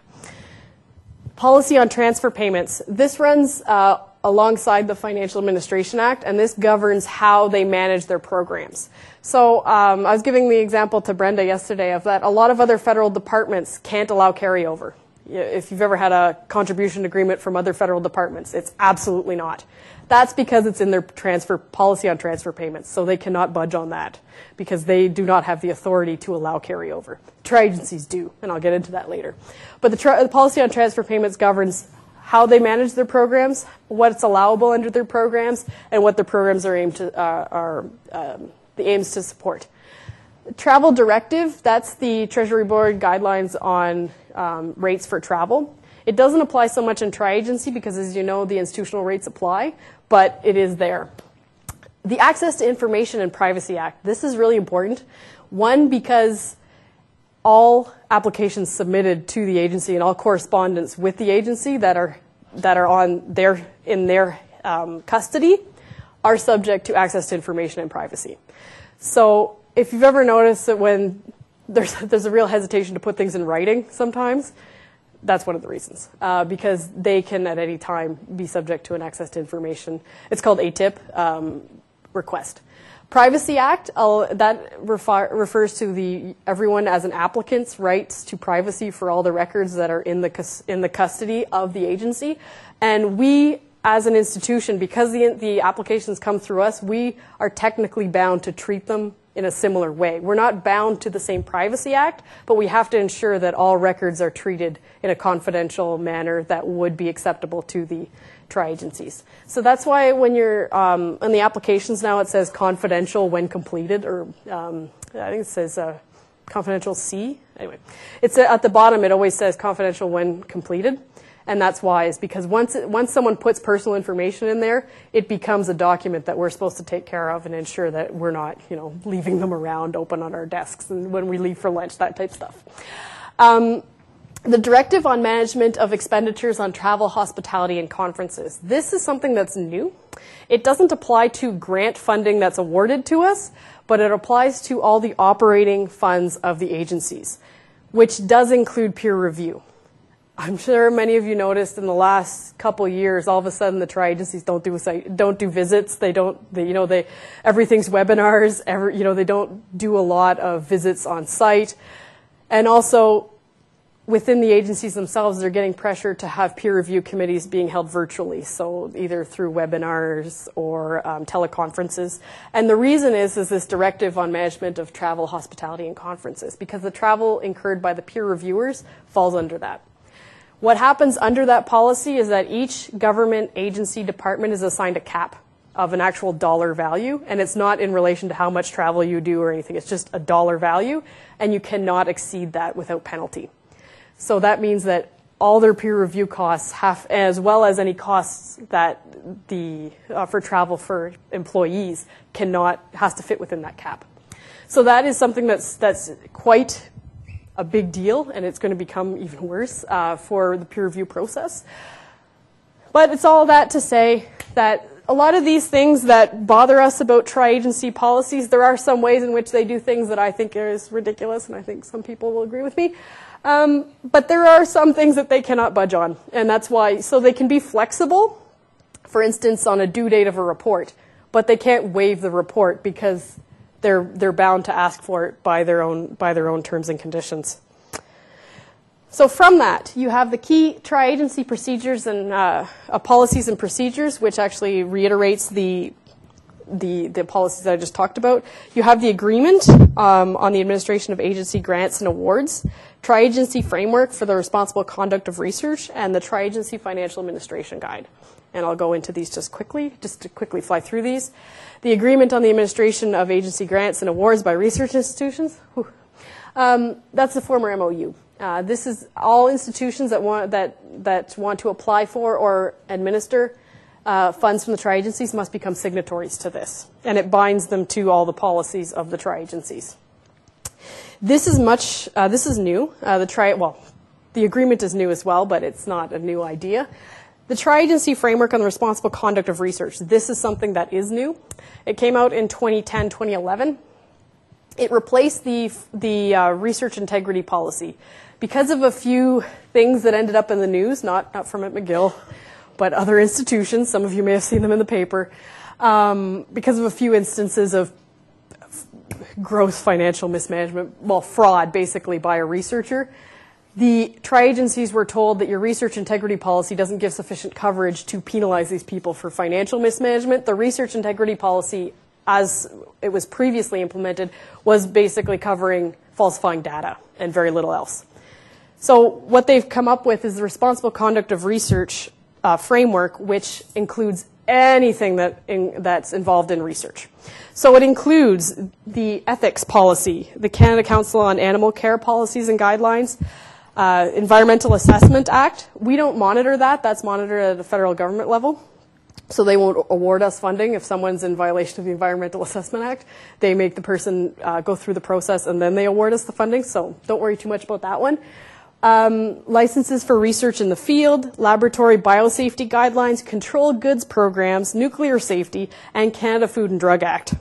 Policy on transfer payments. This runs uh, alongside the Financial Administration Act, and this governs how they manage their programs. So um, I was giving the example to Brenda yesterday of that a lot of other federal departments can't allow carryover. If you've ever had a contribution agreement from other federal departments, it's absolutely not. That's because it's in their transfer policy on transfer payments, so they cannot budge on that because they do not have the authority to allow carryover. Tri-agencies do, and I'll get into that later. But the, tra- the policy on transfer payments governs how they manage their programs, what's allowable under their programs, and what their programs are aimed to uh, are um, the aims to support. Travel directive, that's the Treasury Board guidelines on um, rates for travel. It doesn't apply so much in tri-agency because, as you know, the institutional rates apply, but it is there. The Access to Information and Privacy Act, this is really important. One, because all applications submitted to the agency and all correspondence with the agency that are that are on their in their um, custody are subject to access to information and privacy. So if you've ever noticed that when there's there's a real hesitation to put things in writing sometimes, that's one of the reasons, uh, because they can at any time be subject to an access to information. It's called A T I P, um, request. Privacy Act, uh, that refer, refers to the everyone as an applicant's rights to privacy for all the records that are in the in the custody of the agency. And we, as an institution, because the, the applications come through us, we are technically bound to treat them in a similar way. We're not bound to the same Privacy Act, but we have to ensure that all records are treated in a confidential manner that would be acceptable to the tri-agencies. So that's why when you're um, in the applications now, it says confidential when completed, or um, I think it says uh, confidential C. Anyway, it's uh, at the bottom. It always says confidential when completed, and that's why is because once it, once someone puts personal information in there, it becomes a document that we're supposed to take care of and ensure that we're not, you know, leaving them around open on our desks and when we leave for lunch, that type of stuff. Um, The Directive on Management of Expenditures on Travel, Hospitality, and Conferences. This is something that's new. It doesn't apply to grant funding that's awarded to us, but it applies to all the operating funds of the agencies, which does include peer review. I'm sure many of you noticed in the last couple years, all of a sudden the tri-agencies don't do don't do visits. They don't, they, you know, they everything's webinars. Every, you know, they don't do a lot of visits on site, and also within the agencies themselves, they're getting pressure to have peer review committees being held virtually, so either through webinars or um, teleconferences. And the reason is, is this directive on management of travel, hospitality, and conferences, because the travel incurred by the peer reviewers falls under that. What happens under that policy is that each government agency department is assigned a cap of an actual dollar value, and it's not in relation to how much travel you do or anything. It's just a dollar value, and you cannot exceed that without penalty. So that means that all their peer review costs, have, as well as any costs that the uh, for travel for employees, cannot has to fit within that cap. So that is something that's that's quite a big deal, and it's going to become even worse uh, for the peer review process. But it's all that to say that a lot of these things that bother us about tri-agency policies, there are some ways in which they do things that I think is ridiculous, and I think some people will agree with me. Um, but there are some things that they cannot budge on, and that's why, so they can be flexible, for instance, on a due date of a report, but they can't waive the report because they're they're bound to ask for it by their own by their own terms and conditions. So from that, you have the key tri-agency procedures and uh, uh, policies and procedures, which actually reiterates the The, the policies that I just talked about. You have the agreement um, on the administration of agency grants and awards, tri-agency framework for the responsible conduct of research, and the tri-agency financial administration guide. And I'll go into these just quickly, just to quickly fly through these. The agreement on the administration of agency grants and awards by research institutions. Um, that's the former M O U. Uh, this is all institutions that want that that want to apply for or administer Uh, funds from the tri-agencies must become signatories to this, and it binds them to all the policies of the tri-agencies. This is much. Uh, this is new. Uh, the tri well, the agreement is new as well, but it's not a new idea. The tri-agency framework on the responsible conduct of research. This is something that is new. It came out in twenty ten, twenty eleven. It replaced the the uh, research integrity policy because of a few things that ended up in the news, not not from at McGill, but other institutions. Some of you may have seen them in the paper, um, because of a few instances of gross financial mismanagement, well, fraud, basically, by a researcher. The tri-agencies were told that your research integrity policy doesn't give sufficient coverage to penalize these people for financial mismanagement. The research integrity policy, as it was previously implemented, was basically covering falsifying data and very little else. So what they've come up with is the responsible conduct of research Uh, framework, which includes anything that in, that's involved in research. So it includes the ethics policy, the Canada Council on Animal Care Policies and Guidelines, uh, Environmental Assessment Act. We don't monitor that. That's monitored at the federal government level. So they won't award us funding if someone's in violation of the Environmental Assessment Act. They make the person uh, go through the process, and then they award us the funding. So don't worry too much about that one. Um, licenses for research in the field, laboratory biosafety guidelines, controlled goods programs, nuclear safety, and Canada Food and Drug Act.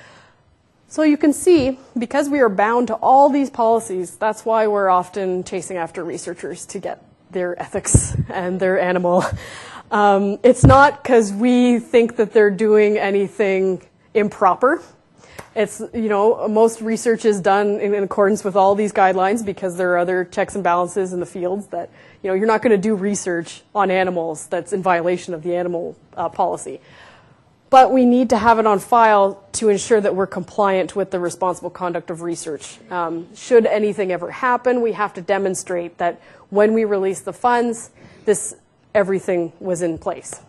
So you can see, because we are bound to all these policies, that's why we're often chasing after researchers to get their ethics and their animal. Um, it's not because we think that they're doing anything improper. It's, you know, most research is done in, in accordance with all these guidelines because there are other checks and balances in the fields that, you know, you're not going to do research on animals that's in violation of the animal uh, policy. But we need to have it on file to ensure that we're compliant with the responsible conduct of research. Um, should anything ever happen, we have to demonstrate that when we release the funds, this everything was in place.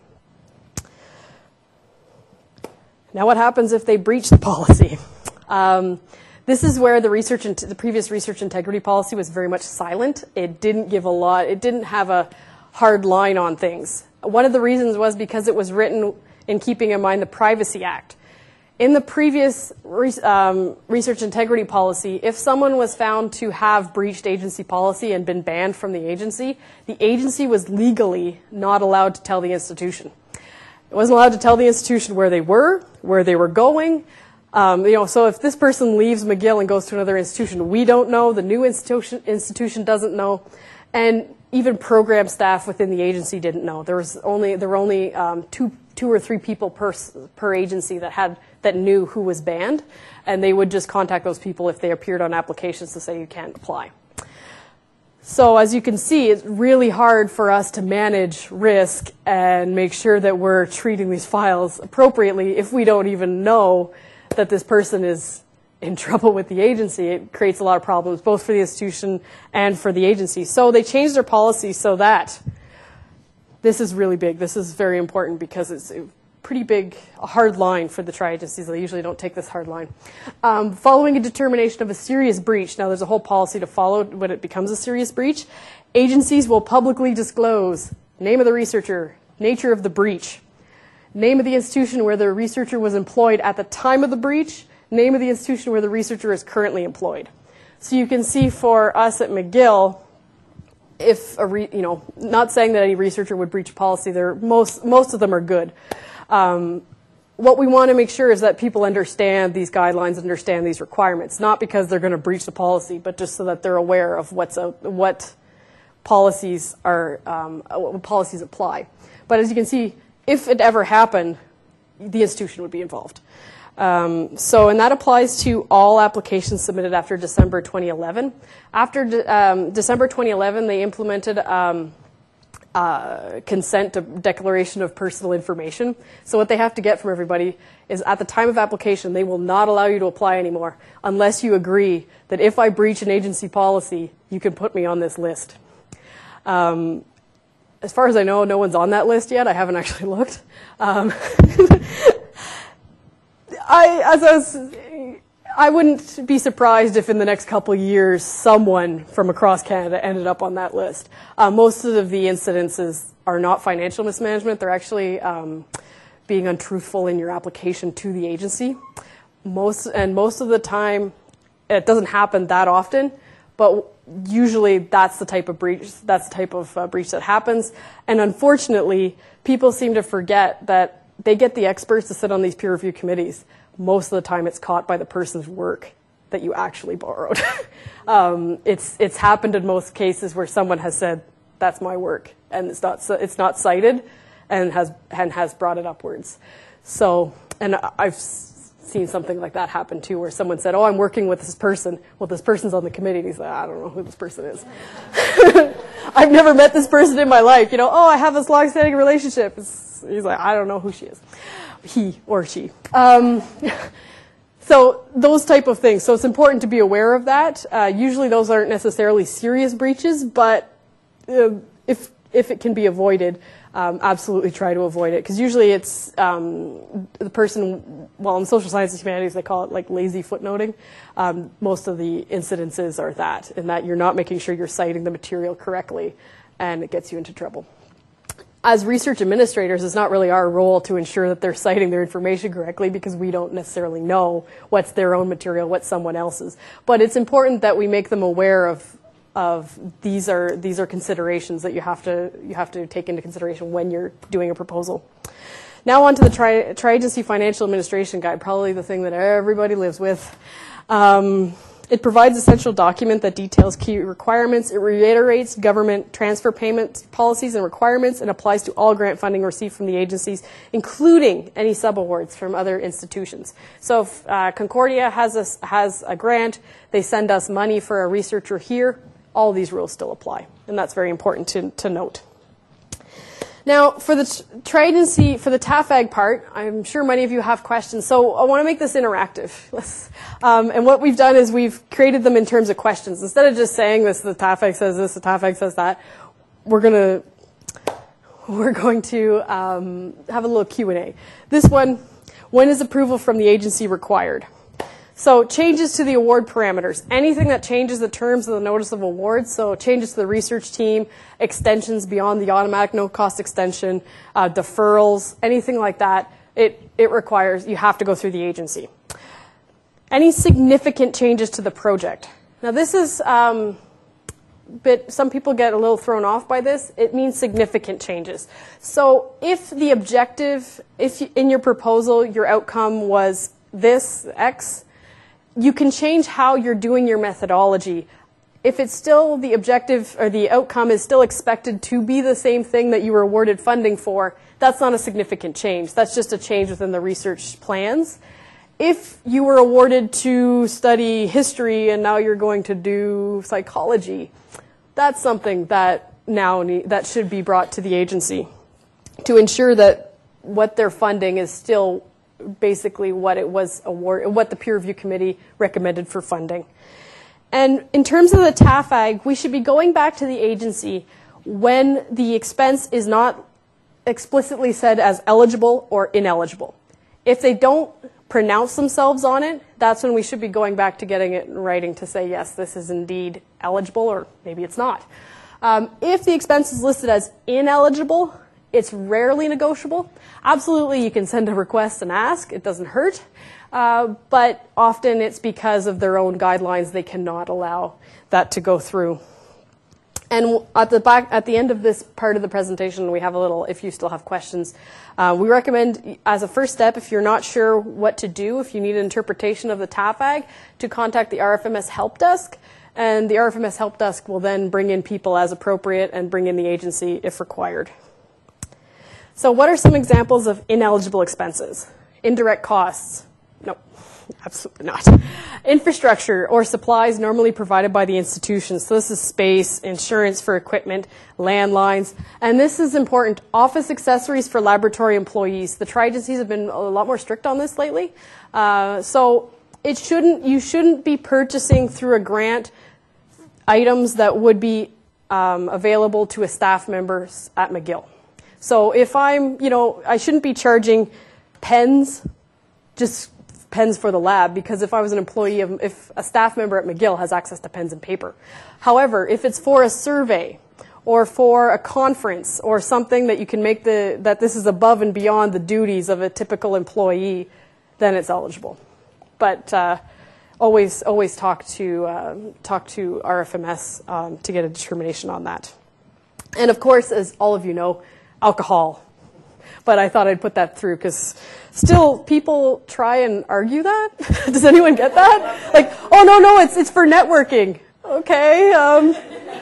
Now what happens if they breach the policy? Um, this is where the research, the previous research integrity policy was very much silent. It didn't give a lot, it didn't have a hard line on things. One of the reasons was because it was written in keeping in mind the Privacy Act. In the previous um, research integrity policy, if someone was found to have breached agency policy and been banned from the agency, the agency was legally not allowed to tell the institution. It wasn't allowed to tell the institution where they were, where they were going. Um, you know, so if this person leaves McGill and goes to another institution, we don't know. The new institution institution doesn't know, and even program staff within the agency didn't know. There was only there were only um, two two or three people per per agency that had that knew who was banned, and they would just contact those people if they appeared on applications to say you can't apply. So as you can see, it's really hard for us to manage risk and make sure that we're treating these files appropriately if we don't even know that this person is in trouble with the agency. It creates a lot of problems, both for the institution and for the agency. So they changed their policy so that this is really big. This is very important because it's a pretty big, a hard line for the tri-agencies. They usually don't take this hard line. Um, following a determination of a serious breach, now there's a whole policy to follow when it becomes a serious breach, agencies will publicly disclose name of the researcher, nature of the breach, name of the institution where the researcher was employed at the time of the breach, name of the institution where the researcher is currently employed. So you can see for us at McGill, if a re, you know, not saying that any researcher would breach policy, they're, most most of them are good. Um, what we want to make sure is that people understand these guidelines, understand these requirements, not because they're going to breach the policy, but just so that they're aware of what's a, what policies are um, what policies apply. But as you can see, if it ever happened, the institution would be involved. Um, so, and that applies to all applications submitted after December twenty eleven. After de um, December twenty eleven, they implemented um, uh, consent to declaration of personal information. So what they have to get from everybody is at the time of application, they will not allow you to apply anymore unless you agree that if I breach an agency policy, you can put me on this list. Um, as far as I know, no one's on that list yet. I haven't actually looked. Um, I, as I was, I wouldn't be surprised if in the next couple of years someone from across Canada ended up on that list. Uh, most of the incidences are not financial mismanagement. They're actually um, being untruthful in your application to the agency. Most, and most of the time, it doesn't happen that often, but usually that's the type of breach, that's the type of uh, breach that happens. And unfortunately, people seem to forget that they get the experts to sit on these peer review committees. Most of the time it's caught by the person's work that you actually borrowed. um, it's, it's happened in most cases where someone has said, that's my work, and it's not, it's not cited and has, and has brought it upwards. So, and I've seen something like that happen too, where someone said, oh, I'm working with this person. Well, this person's on the committee, and he's like, I don't know who this person is. I've never met this person in my life. You know, oh, I have this long-standing relationship. It's, he's like, I don't know who she is. He or she. Um, so those type of things. So it's important to be aware of that. Uh, usually those aren't necessarily serious breaches, but uh, if if it can be avoided, um, absolutely try to avoid it. Because usually it's um, the person, well, in social sciences and humanities, they call it like lazy footnoting. Um, most of the incidences are that, in that you're not making sure you're citing the material correctly, and it gets you into trouble. As research administrators, it's not really our role to ensure that they're citing their information correctly, because we don't necessarily know what's their own material, what's someone else's. But it's important that we make them aware of of these are these are considerations that you have to you have to take into consideration when you're doing a proposal. Now on to the tri, tri-agency financial administration guide, probably the thing that everybody lives with. Um, It provides a central document that details key requirements. It reiterates government transfer payment policies and requirements and applies to all grant funding received from the agencies, including any subawards from other institutions. So if uh, Concordia has a, has a grant, they send us money for a researcher here, all these rules still apply. And that's very important to, to note. Now, for the tri-agency, for the T A F A G part, I'm sure many of you have questions, so I want to make this interactive. um, and what we've done is we've created them in terms of questions. Instead of just saying this, the T A F A G says this, the T A F A G says that, we're going to we're going to um, have a little Q and A. This one, when is approval from the agency required? So changes to the award parameters, anything that changes the terms of the notice of award, so changes to the research team, extensions beyond the automatic no-cost extension, uh, deferrals, anything like that, it, it requires, you have to go through the agency. Any significant changes to the project. Now this is, um, but some people get a little thrown off by this. It means significant changes. So if the objective, if you, in your proposal, your outcome was this, X, you can change how you're doing your methodology. If it's still the objective or the outcome is still expected to be the same thing that you were awarded funding for, that's not a significant change. That's just a change within the research plans. If you were awarded to study history and now you're going to do psychology, that's something that now need, that should be brought to the agency to ensure that what they're funding is still basically what it was award, what the peer review committee recommended for funding. And in terms of the T A F A G, we should be going back to the agency when the expense is not explicitly said as eligible or ineligible. If they don't pronounce themselves on it, that's when we should be going back to getting it in writing to say, yes, this is indeed eligible, or maybe it's not. Um, if the expense is listed as ineligible, it's rarely negotiable. Absolutely, you can send a request and ask. It doesn't hurt. Uh, but often it's because of their own guidelines. They cannot allow that to go through. And at the back, at the end of this part of the presentation, we have a little, if you still have questions, uh, we recommend as a first step, if you're not sure what to do, if you need an interpretation of the T A F A G, to contact the R F M S Help Desk. And the R F M S Help Desk will then bring in people as appropriate and bring in the agency if required. So what are some examples of ineligible expenses? Indirect costs. No, absolutely not. Infrastructure or supplies normally provided by the institution. So this is space, insurance for equipment, landlines. And this is important. Office accessories for laboratory employees. The tri-agencies have been a lot more strict on this lately. Uh, so it shouldn't, you shouldn't be purchasing through a grant items that would be um, available to a staff member at McGill. So if I'm, you know, I shouldn't be charging pens, just pens for the lab, because if I was an employee of, if a staff member at McGill has access to pens and paper. However, if it's for a survey or for a conference or something that you can make the, that this is above and beyond the duties of a typical employee, then it's eligible. But uh, always, always talk to, uh, talk to R F M S um, to get a determination on that. And of course, as all of you know, alcohol. But I thought I'd put that through because still people try and argue that. Does anyone get that? Like, oh, no, no, it's it's for networking. Okay. Um.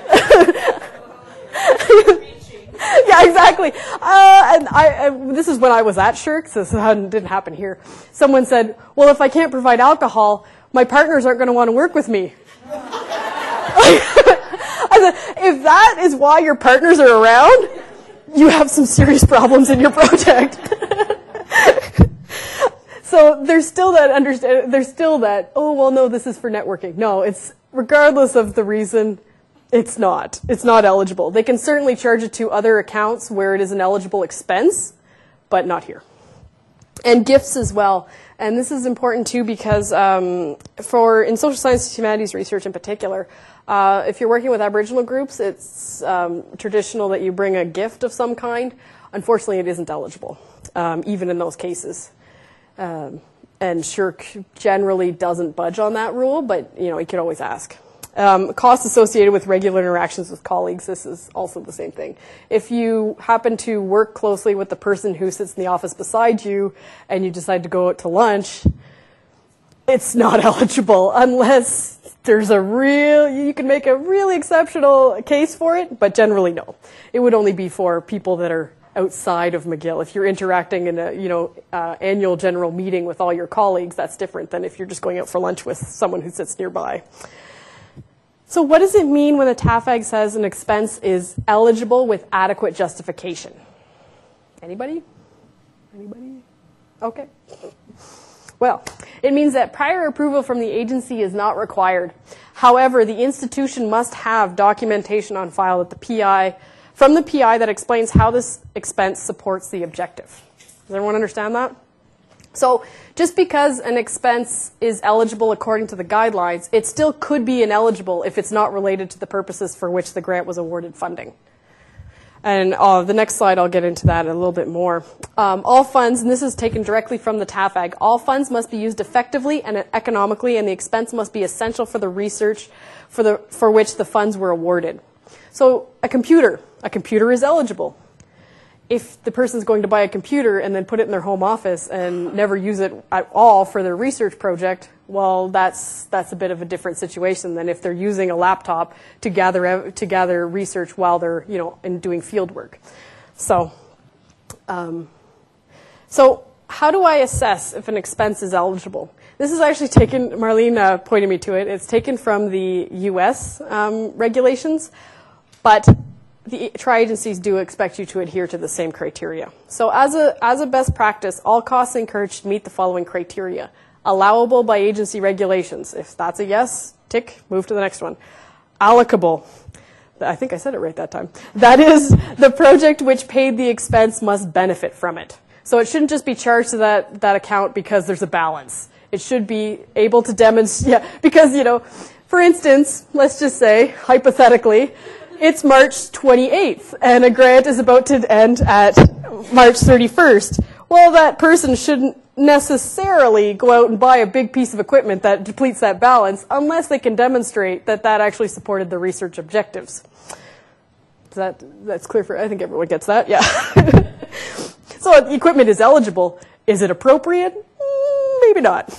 Yeah, exactly. Uh, and I, I, this is when I was at Shirk, so this didn't happen here. Someone said, well, if I can't provide alcohol, my partners aren't going to want to work with me. I said, if that is why your partners are around, you have some serious problems in your project. So there's still that understand. There's still that. Oh well, no, this is for networking. No, it's regardless of the reason, it's not. It's not eligible. They can certainly charge it to other accounts where it is an eligible expense, but not here. And gifts as well. And this is important too because um, for in social sciences, humanities research in particular. Uh, if you're working with Aboriginal groups, it's um, traditional that you bring a gift of some kind. Unfortunately, it isn't eligible, um, even in those cases. Um, and Shirk generally doesn't budge on that rule, but you know, you can always ask. Um, costs associated with regular interactions with colleagues, this is also the same thing. If you happen to work closely with the person who sits in the office beside you and you decide to go out to lunch, it's not eligible unless there's a real, you can make a really exceptional case for it, but generally no. It would only be for people that are outside of McGill. If you're interacting in a, you know, uh, annual general meeting with all your colleagues, that's different than if you're just going out for lunch with someone who sits nearby. So what does it mean when the T A F A G says an expense is eligible with adequate justification? Anybody? Anybody? Okay. Well, it means that prior approval from the agency is not required. However, the institution must have documentation on file that the P I, from the P I that explains how this expense supports the objective. Does everyone understand that? So just because an expense is eligible according to the guidelines, it still could be ineligible if it's not related to the purposes for which the grant was awarded funding. And uh, the next slide, I'll get into that a little bit more. Um, all funds, and this is taken directly from the T A F A G, all funds must be used effectively and economically, and the expense must be essential for the research for, the, for which the funds were awarded. So a computer, a computer is eligible. If the person's going to buy a computer and then put it in their home office and never use it at all for their research project, well, that's that's a bit of a different situation than if they're using a laptop to gather to gather research while they're, you know, in doing field work. So, um, so how do I assess if an expense is eligible? This is actually taken. Marlene uh, pointed me to it. It's taken from the U S um, regulations, but the tri-agencies do expect you to adhere to the same criteria. So as a, as a best practice, all costs incurred should meet the following criteria. Allowable by agency regulations. If that's a yes, tick, move to the next one. Allocable. I think I said it right that time. That is, the project which paid the expense must benefit from it. So it shouldn't just be charged to that, that account because there's a balance. It should be able to demonstrate, yeah, because, you know, for instance, let's just say, hypothetically, it's March twenty-eighth, and a grant is about to end at March thirty-first. Well, that person shouldn't necessarily go out and buy a big piece of equipment that depletes that balance unless they can demonstrate that that actually supported the research objectives. Is that, that's clear for, I think everyone gets that, yeah. So the equipment is eligible. Is it appropriate? Mm, maybe not.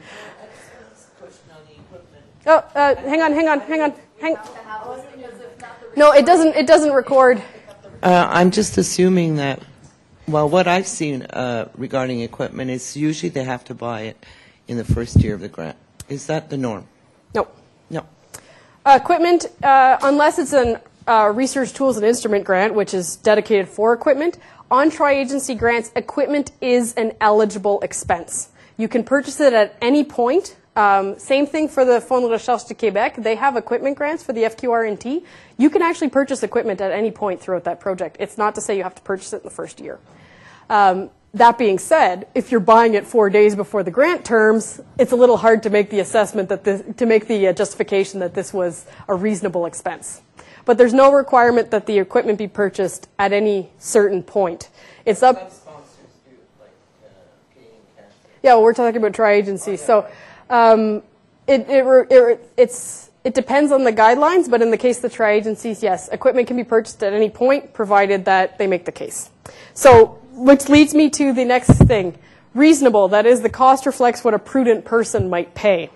Oh, uh, hang on, hang on, hang on. Hang No, it doesn't. It doesn't record. Uh, I'm just assuming that. Well, what I've seen uh, regarding equipment is usually they have to buy it in the first year of the grant. Is that the norm? No. No. Uh, equipment, uh, unless it's an uh, research tools and instrument grant, which is dedicated for equipment, on tri-agency grants, equipment is an eligible expense. You can purchase it at any point. Um, same thing for the Fonds de Recherche du Québec. They have equipment grants for the F Q R N T. You can actually purchase equipment at any point throughout that project. It's not to say you have to purchase it in the first year. Um, that being said, if you're buying it four days before the grant terms, it's a little hard to make the assessment that this, to make the uh, justification that this was a reasonable expense. But there's no requirement that the equipment be purchased at any certain point. It's up. Some sponsors do, like uh, Canadian Cash. Yeah, well, we're talking about tri-agency, so. Um, it, it, it, it's, it depends on the guidelines, but in the case of the tri-agencies, yes, equipment can be purchased at any point, provided that they make the case. So, which leads me to the next thing. Reasonable, that is, the cost reflects what a prudent person might pay.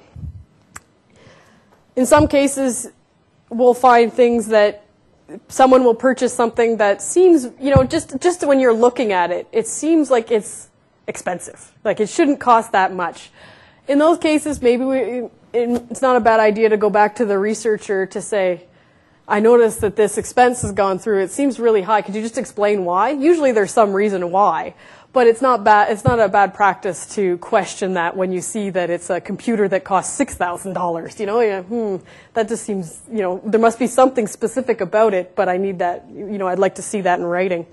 In some cases, we'll find things that someone will purchase something that seems, you know, just, just when you're looking at it, it seems like it's expensive. Like, it shouldn't cost that much. In those cases, maybe we, it's not a bad idea to go back to the researcher to say, I noticed that this expense has gone through. It seems really high. Could you just explain why? Usually there's some reason why, but it's not bad. It's not a bad practice to question that when you see that it's a computer that costs six thousand dollars. You know, yeah, hmm, that just seems, you know, there must be something specific about it, but I need that, you know, I'd like to see that in writing.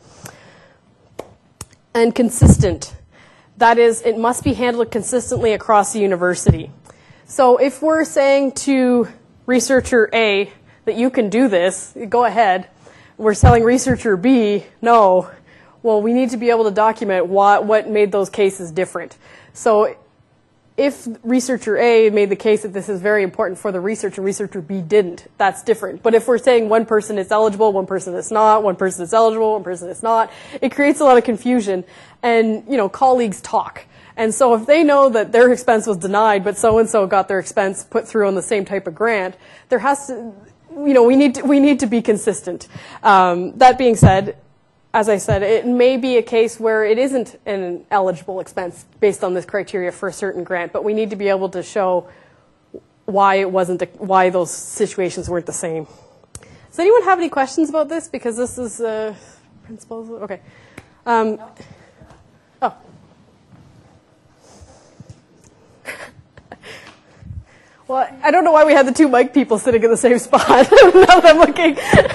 And consistent. That is, it must be handled consistently across the university. So if we're saying to researcher A that you can do this, go ahead. We're telling researcher B, no. Well, we need to be able to document what, what made those cases different. So if researcher A made the case that this is very important for the research and researcher B didn't, that's different. But if we're saying one person is eligible, one person is not, one person is eligible, one person is not, it creates a lot of confusion. And, you know, colleagues talk. And so if they know that their expense was denied, but so-and-so got their expense put through on the same type of grant, there has to, you know, we need to, we need to be consistent. Um, that being said, as I said, it may be a case where it isn't an eligible expense based on this criteria for a certain grant, but we need to be able to show why it wasn't, why those situations weren't the same. Does anyone have any questions about this? Because this is uh, principles. Okay. Um, oh. Well, I don't know why we had the two mic people sitting in the same spot. Now that I'm looking.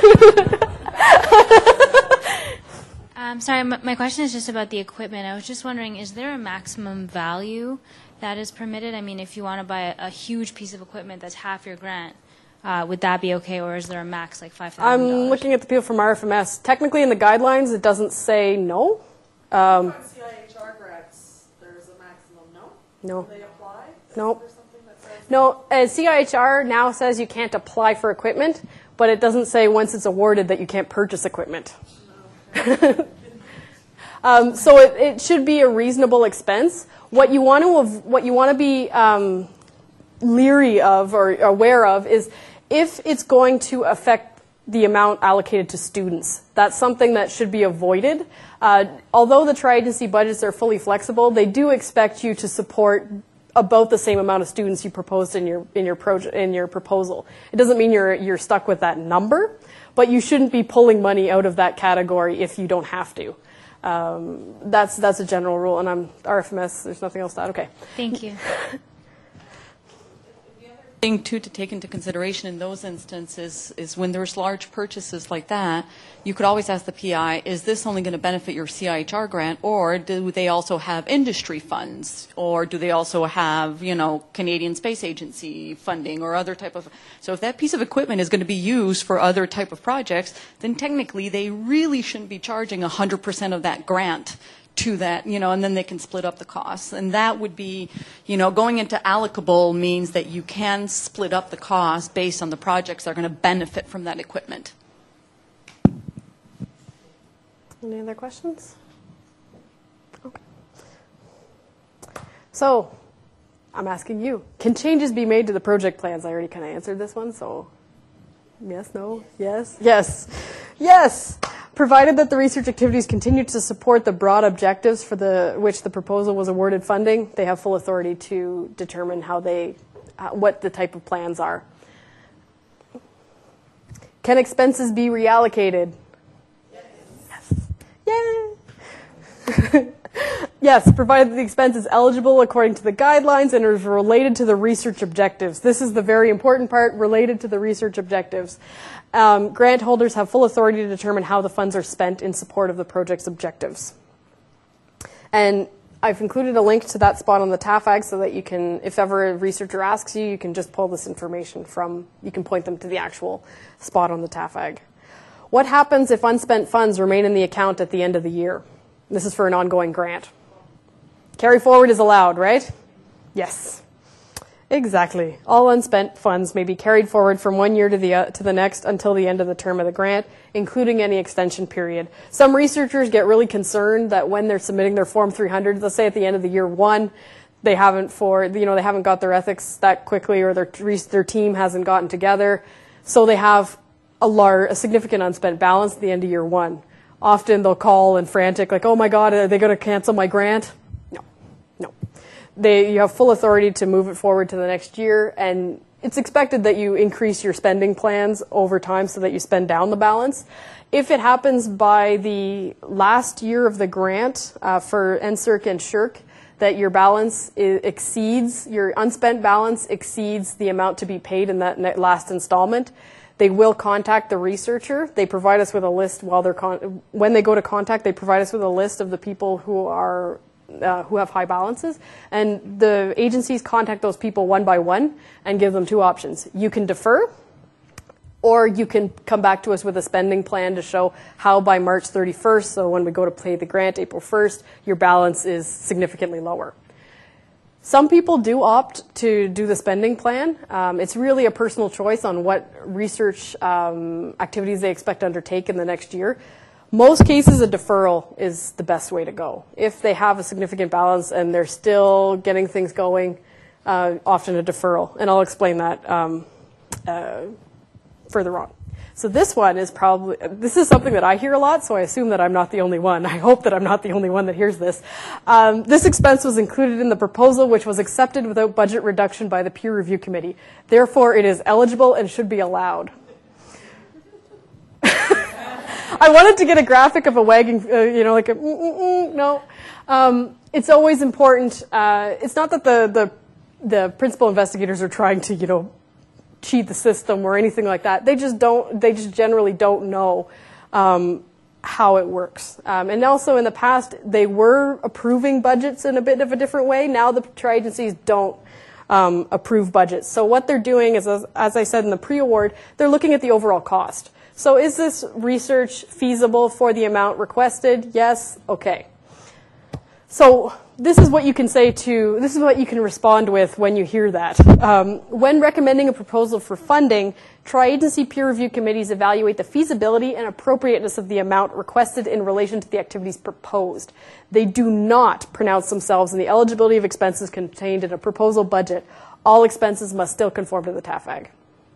Um, sorry, m- my question is just about the equipment. I was just wondering, is there a maximum value that is permitted? I mean, if you want to buy a, a huge piece of equipment that's half your grant, uh, would that be okay, or is there a max like five thousand dollars? I'm looking at the people from R F M S. Technically, in the guidelines, it doesn't say no. Um, C I H R grants, there's a maximum, no? no. Do they apply? No. Is there something that says? No, uh, C I H R now says you can't apply for equipment, but it doesn't say once it's awarded that you can't purchase equipment. No. um, so it, it should be a reasonable expense. What you want to av- what you want to be um, leery of or aware of is if it's going to affect the amount allocated to students. That's something that should be avoided. Uh, although the tri-agency budgets are fully flexible, they do expect you to support about the same amount of students you proposed in your in your project in your proposal. It doesn't mean you're you're stuck with that number, but you shouldn't be pulling money out of that category if you don't have to. Um, that's that's a general rule, and I'm R F M S. There's nothing else to add. Okay. Thank you. Thing too to take into consideration in those instances is when there's large purchases like that, you could always ask the P I, is this only going to benefit your C I H R grant, or do they also have industry funds, or do they also have, you know, Canadian Space Agency funding or other type of, so if that piece of equipment is going to be used for other type of projects, then technically they really shouldn't be charging one hundred percent of that grant to that, you know, and then they can split up the costs. And that would be, you know, going into allocable means that you can split up the cost based on the projects that are going to benefit from that equipment. Any other questions? Okay. So, I'm asking you, can changes be made to the project plans? I already kind of answered this one, so yes, no, yes, yes, yes. Provided that the research activities continue to support the broad objectives for the which the proposal was awarded funding, they have full authority to determine how they, uh, what the type of plans are. Can expenses be reallocated? Yes. Yay! Yes, provided that the expense is eligible according to the guidelines and is related to the research objectives. This is the very important part, related to the research objectives. Um, grant holders have full authority to determine how the funds are spent in support of the project's objectives. And I've included a link to that spot on the T A F A G so that you can, if ever a researcher asks you, you can just pull this information from, you can point them to the actual spot on the T A F A G. What happens if unspent funds remain in the account at the end of the year? This is for an ongoing grant. Carry forward is allowed, right? Yes. Exactly. All unspent funds may be carried forward from one year to the uh, to the next until the end of the term of the grant, including any extension period. Some researchers get really concerned that when they're submitting their Form three hundred, let's say at the end of the year one, they haven't for you know they haven't got their ethics that quickly, or their their team hasn't gotten together, so they have a large, a significant unspent balance at the end of year one. Often they'll call and frantic, like, "Oh my God, are they going to cancel my grant?" They, you have full authority to move it forward to the next year, and it's expected that you increase your spending plans over time so that you spend down the balance. If it happens by the last year of the grant uh, for N S E R C and S H R C, that your balance is, exceeds, your unspent balance exceeds the amount to be paid in that last installment, they will contact the researcher. They provide us with a list while they're con- when they go to contact, they provide us with a list of the people who are Uh, who have high balances, and the agencies contact those people one by one and give them two options. You can defer, or you can come back to us with a spending plan to show how by March thirty-first, so when we go to pay the grant April first, your balance is significantly lower. Some people do opt to do the spending plan. Um, it's really a personal choice on what research um, activities they expect to undertake in the next year. Most cases, a deferral is the best way to go. If they have a significant balance and they're still getting things going, uh, often a deferral. And I'll explain that um, uh, further on. So this one is probably, this is something that I hear a lot, so I assume that I'm not the only one. I hope that I'm not the only one that hears this. Um, this expense was included in the proposal, which was accepted without budget reduction by the peer review committee. Therefore, it is eligible and should be allowed. I wanted to get a graphic of a wagging, uh, you know, like a, mm, mm, mm, no. Um, it's always important. Uh, it's not that the, the, the principal investigators are trying to, you know, cheat the system or anything like that. They just don't, they just generally don't know um, how it works. Um, and also in the past, they were approving budgets in a bit of a different way. Now the tri-agencies don't um, approve budgets. So what they're doing is, as, as I said in the pre-award, they're looking at the overall cost. So is this research feasible for the amount requested? Yes? Okay. So this is what you can say to, this is what you can respond with when you hear that. Um, when recommending a proposal for funding, tri-agency peer review committees evaluate the feasibility and appropriateness of the amount requested in relation to the activities proposed. They do not pronounce themselves on the eligibility of expenses contained in a proposal budget. All expenses must still conform to the T A F A G.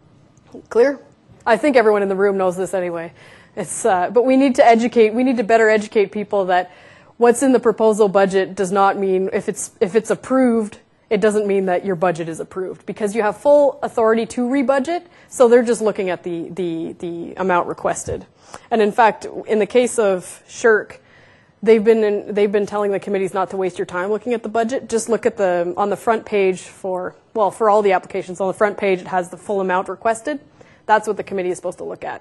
Clear? I think everyone in the room knows this anyway. It's, uh, but we need to educate, we need to better educate people that what's in the proposal budget does not mean, if it's, if it's approved, it doesn't mean that your budget is approved, because you have full authority to rebudget, so they're just looking at the, the, the amount requested. And in fact, in the case of SSHRC, they've been, in, they've been telling the committees not to waste your time looking at the budget. Just look at the, on the front page for, well, for all the applications, on the front page it has the full amount requested. That's what the committee is supposed to look at.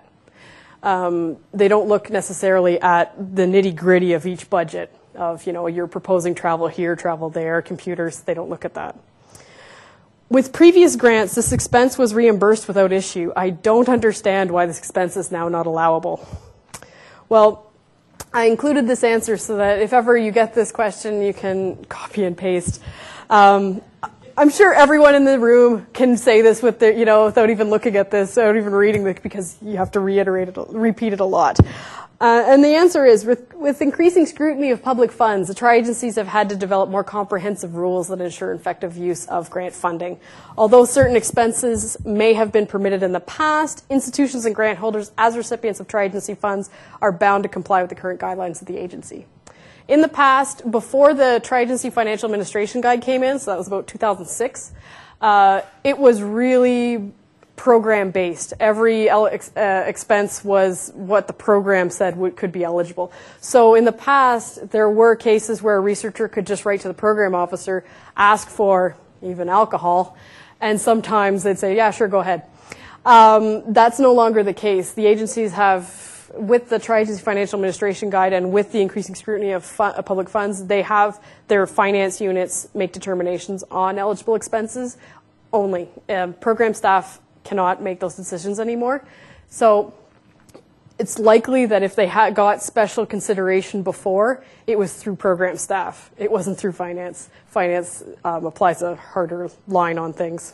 Um, they don't look necessarily at the nitty-gritty of each budget of, you know, you're proposing travel here, travel there, computers. They don't look at that. With previous grants, this expense was reimbursed without issue. I don't understand why this expense is now not allowable. Well, I included this answer so that if ever you get this question, you can copy and paste. Um, I'm sure everyone in the room can say this with their, you know, without even looking at this, without even reading it, because you have to reiterate it, repeat it a lot. Uh, and the answer is, with, with increasing scrutiny of public funds, the tri-agencies have had to develop more comprehensive rules that ensure effective use of grant funding. Although certain expenses may have been permitted in the past, institutions and grant holders, as recipients of tri-agency funds, are bound to comply with the current guidelines of the agency. In the past, before the Tri-Agency Financial Administration Guide came in, so that was about two thousand six, uh, it was really program-based. Every ex uh, expense was what the program said would, could be eligible. So in the past, there were cases where a researcher could just write to the program officer, ask for even alcohol, and sometimes they'd say, yeah, sure, go ahead. Um, that's no longer the case. The agencies have, with the Tri-Agency Financial Administration Guide and with the increasing scrutiny of, fu of public funds, they have their finance units make determinations on eligible expenses only. Um, program staff cannot make those decisions anymore. So it's likely that if they had got special consideration before, it was through program staff. It wasn't through finance. Finance um, applies a harder line on things.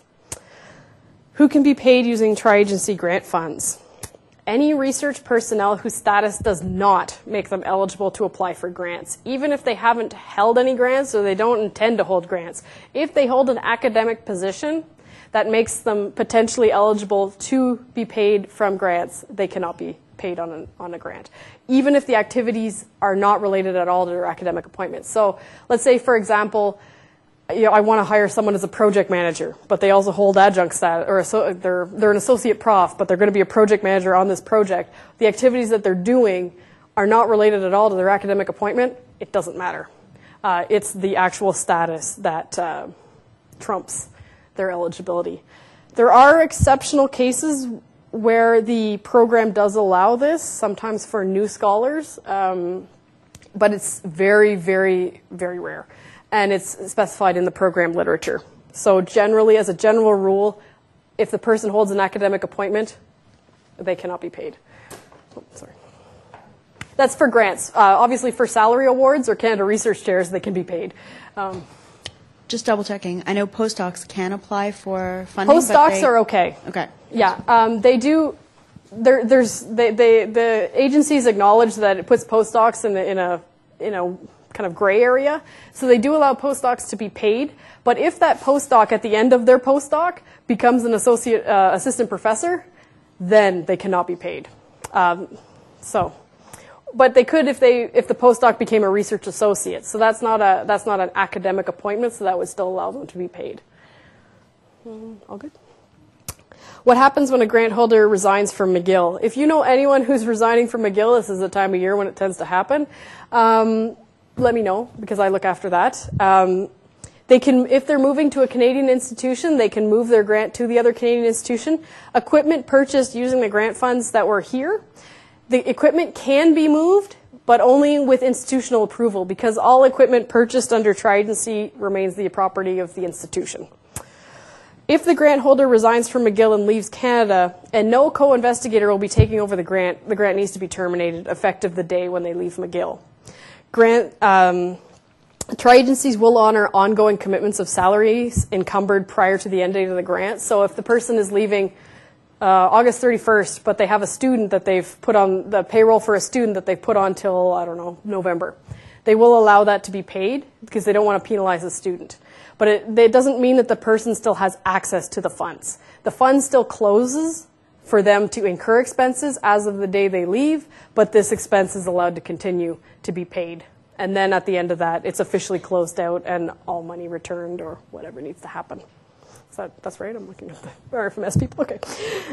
Who can be paid using tri-agency grant funds? Any research personnel whose status does not make them eligible to apply for grants, even if they haven't held any grants or they don't intend to hold grants. If they hold an academic position that makes them potentially eligible to be paid from grants, they cannot be paid on a, on a grant, even if the activities are not related at all to their academic appointments. So let's say, for example, you know, I want to hire someone as a project manager, but they also hold adjunct status, or so, they're, they're an associate prof, but they're going to be a project manager on this project. The activities that they're doing are not related at all to their academic appointment. It doesn't matter. Uh, it's the actual status that uh, trumps their eligibility. There are exceptional cases where the program does allow this, sometimes for new scholars, um, but it's very, very, very rare. And it's specified in the program literature. So generally, as a general rule, if the person holds an academic appointment, they cannot be paid. Oh, sorry. That's for grants. Uh, obviously, for salary awards or Canada Research Chairs, they can be paid. Um, Just double checking. I know postdocs can apply for funding. Postdocs but they... are okay. Okay. Yeah, um, they do. there, there's they, they, the agencies acknowledge that it puts postdocs in, the, in a in a kind of gray area, so they do allow postdocs to be paid. But if that postdoc at the end of their postdoc becomes an associate uh, assistant professor, then they cannot be paid. Um, so, but they could if they if the postdoc became a research associate. So that's not a that's not an academic appointment. So that would still allow them to be paid. Mm, all good. What happens when a grant holder resigns from McGill? If you know anyone who's resigning from McGill, this is the time of year when it tends to happen. Um, let me know, because I look after that. Um, they can, if they're moving to a Canadian institution, they can move their grant to the other Canadian institution. Equipment purchased using the grant funds that were here, the equipment can be moved, but only with institutional approval, because all equipment purchased under Tri-Agency remains the property of the institution. If the grant holder resigns from McGill and leaves Canada, and no co-investigator will be taking over the grant, the grant needs to be terminated effective the day when they leave McGill. Grant um, Tri-agencies will honor ongoing commitments of salaries encumbered prior to the end date of the grant. So if the person is leaving uh, August thirty-first, but they have a student that they've put on the payroll for a student that they've put on till, I don't know, November, they will allow that to be paid because they don't want to penalize the student. But it, it doesn't mean that the person still has access to the funds. The fund still closes for them to incur expenses as of the day they leave, but this expense is allowed to continue to be paid. And then at the end of that, it's officially closed out and all money returned or whatever needs to happen. Is that, that's right? I'm looking at the R F M S people. Okay.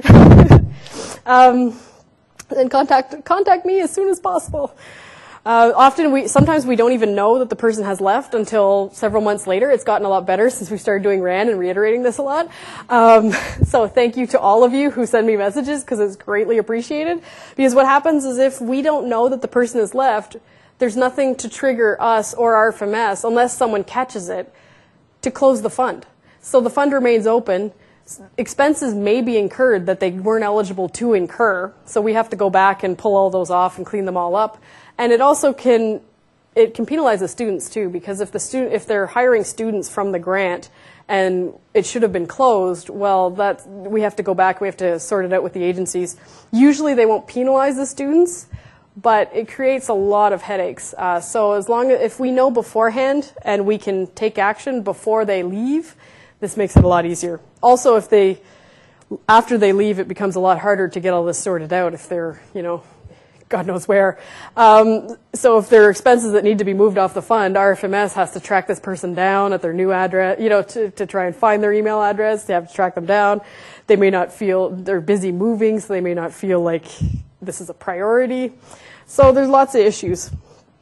um, then contact contact me as soon as possible. Uh, often we, sometimes we don't even know that the person has left until several months later. It's gotten a lot better since we started doing R A N and reiterating this a lot. Um, so thank you to all of you who send me messages because it's greatly appreciated. Because what happens is if we don't know that the person has left, there's nothing to trigger us or R F M S unless someone catches it to close the fund. So the fund remains open. Expenses may be incurred that they weren't eligible to incur. So we have to go back and pull all those off and clean them all up. And it also can, it can penalize the students too, because if the student, if they're hiring students from the grant and it should have been closed, well, that we have to go back, we have to sort it out with the agencies. Usually they won't penalize the students, but it creates a lot of headaches. Uh, so as long as, if we know beforehand and we can take action before they leave, this makes it a lot easier. Also, if they, after they leave, it becomes a lot harder to get all this sorted out if they're, you know, God knows where. Um, so if there are expenses that need to be moved off the fund, R F M S has to track this person down at their new address, you know, to, to try and find their email address. They have to track them down. They may not feel, they're busy moving, so they may not feel like this is a priority. So there's lots of issues.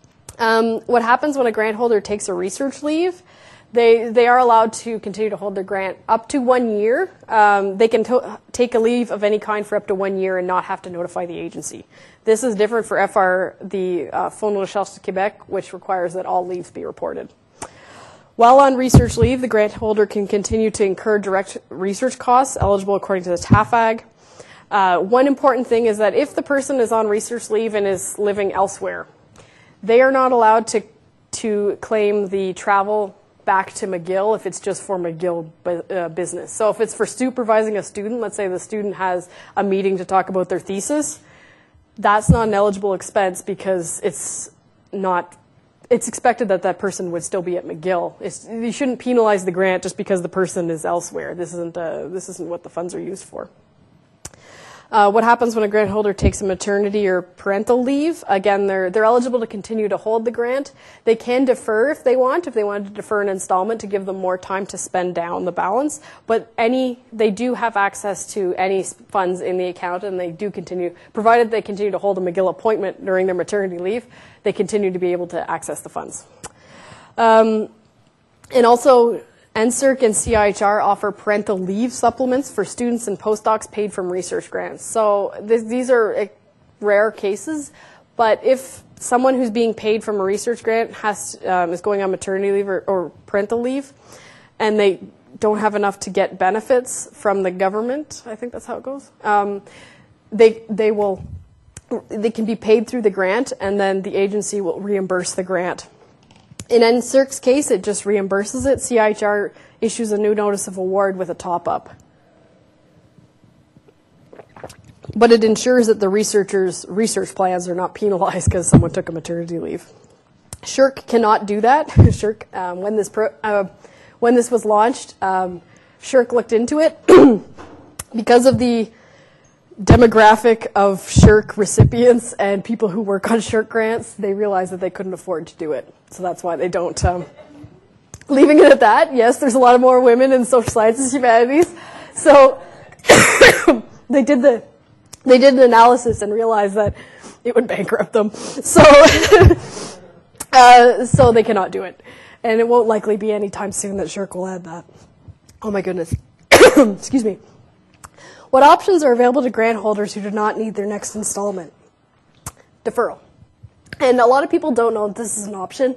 Um, what happens when a grant holder takes a research leave? They, they are allowed to continue to hold their grant up to one year. Um, they can to- take a leave of any kind for up to one year and not have to notify the agency. This is different for F R, the uh, Fonds de Recherche du Québec, which requires that all leaves be reported. While on research leave, the grant holder can continue to incur direct research costs eligible according to the T A F A G. Uh, one important thing is that if the person is on research leave and is living elsewhere, they are not allowed to, to claim the travel back to McGill if it's just for McGill uh, business. So if it's for supervising a student, let's say the student has a meeting to talk about their thesis, that's not an eligible expense because it's not, it's expected that that person would still be at McGill. It's, you shouldn't penalize the grant just because the person is elsewhere. This isn't, uh, this isn't what the funds are used for. Uh, what happens when a grant holder takes a maternity or parental leave? Again, they're, they're eligible to continue to hold the grant. They can defer if they want, if they want to defer an installment to give them more time to spend down the balance. But any, they do have access to any funds in the account, and they do continue, provided they continue to hold a McGill appointment during their maternity leave, they continue to be able to access the funds. Um, and also, N S E R C and C I H R offer parental leave supplements for students and postdocs paid from research grants. So th- these are uh, rare cases, but if someone who's being paid from a research grant has um, is going on maternity leave or, or parental leave, and they don't have enough to get benefits from the government, I think that's how it goes, um, they they will they can be paid through the grant, and then the agency will reimburse the grant. In N S E R C's case, it just reimburses it. C I H R issues a new notice of award with a top-up. but it ensures that the researchers' research plans are not penalized because someone took a maternity leave. SSHRC cannot do that. SSHRC, um, when this pro, uh, when this was launched, um, SSHRC looked into it because of the demographic of SSHRC recipients and people who work on SSHRC grants. They realized that they couldn't afford to do it, so that's why they don't. Um, leaving it at that, yes, there's a lot of more women in social sciences, humanities, so they did the they did an analysis and realized that it would bankrupt them. So. Uh, so they cannot do it. And it won't likely be any time soon that SSHRC will add that. Oh my goodness. Excuse me. What options are available to grant holders who do not need their next installment? Deferral. And a lot of people don't know that this is an option.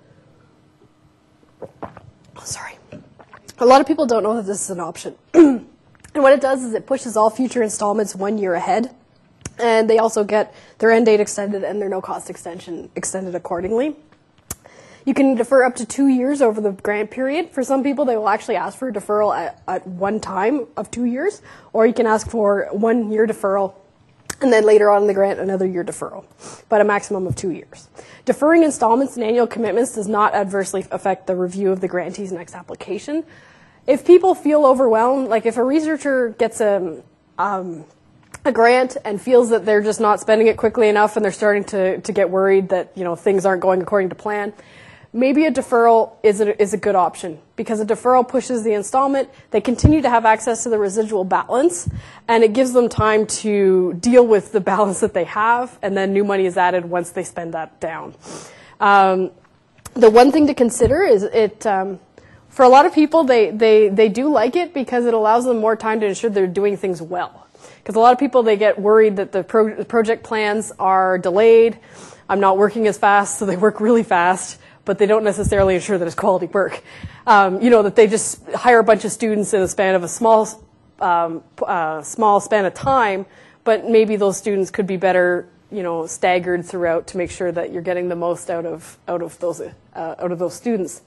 Oh, sorry. A lot of people don't know that this is an option. And what it does is it pushes all future installments one year ahead. And they also get their end date extended and their no-cost extension extended accordingly. You can defer up to two years over the grant period. For some people, they will actually ask for a deferral at, at one time of two years, or you can ask for one year deferral, and then later on in the grant, another year deferral, but a maximum of two years. Deferring installments and annual commitments does not adversely affect the review of the grantee's next application. If people feel overwhelmed, like if a researcher gets a... Um, a grant and feels that they're just not spending it quickly enough and they're starting to, to get worried that, you know, things aren't going according to plan, maybe a deferral is a, is a good option, because a deferral pushes the installment. They continue to have access to the residual balance, and it gives them time to deal with the balance that they have, and then new money is added once they spend that down. Um, the one thing to consider is it, um, for a lot of people, they, they, they do like it because it allows them more time to ensure they're doing things well. Because a lot of people, they get worried that the, pro the project plans are delayed. I'm not working as fast, so they work really fast, but they don't necessarily ensure that it's quality work. Um, you know, that they just hire a bunch of students in the span of a small, um, uh, small span of time, but maybe those students could be better, you know, staggered throughout to make sure that you're getting the most out of out of those uh, out of those students.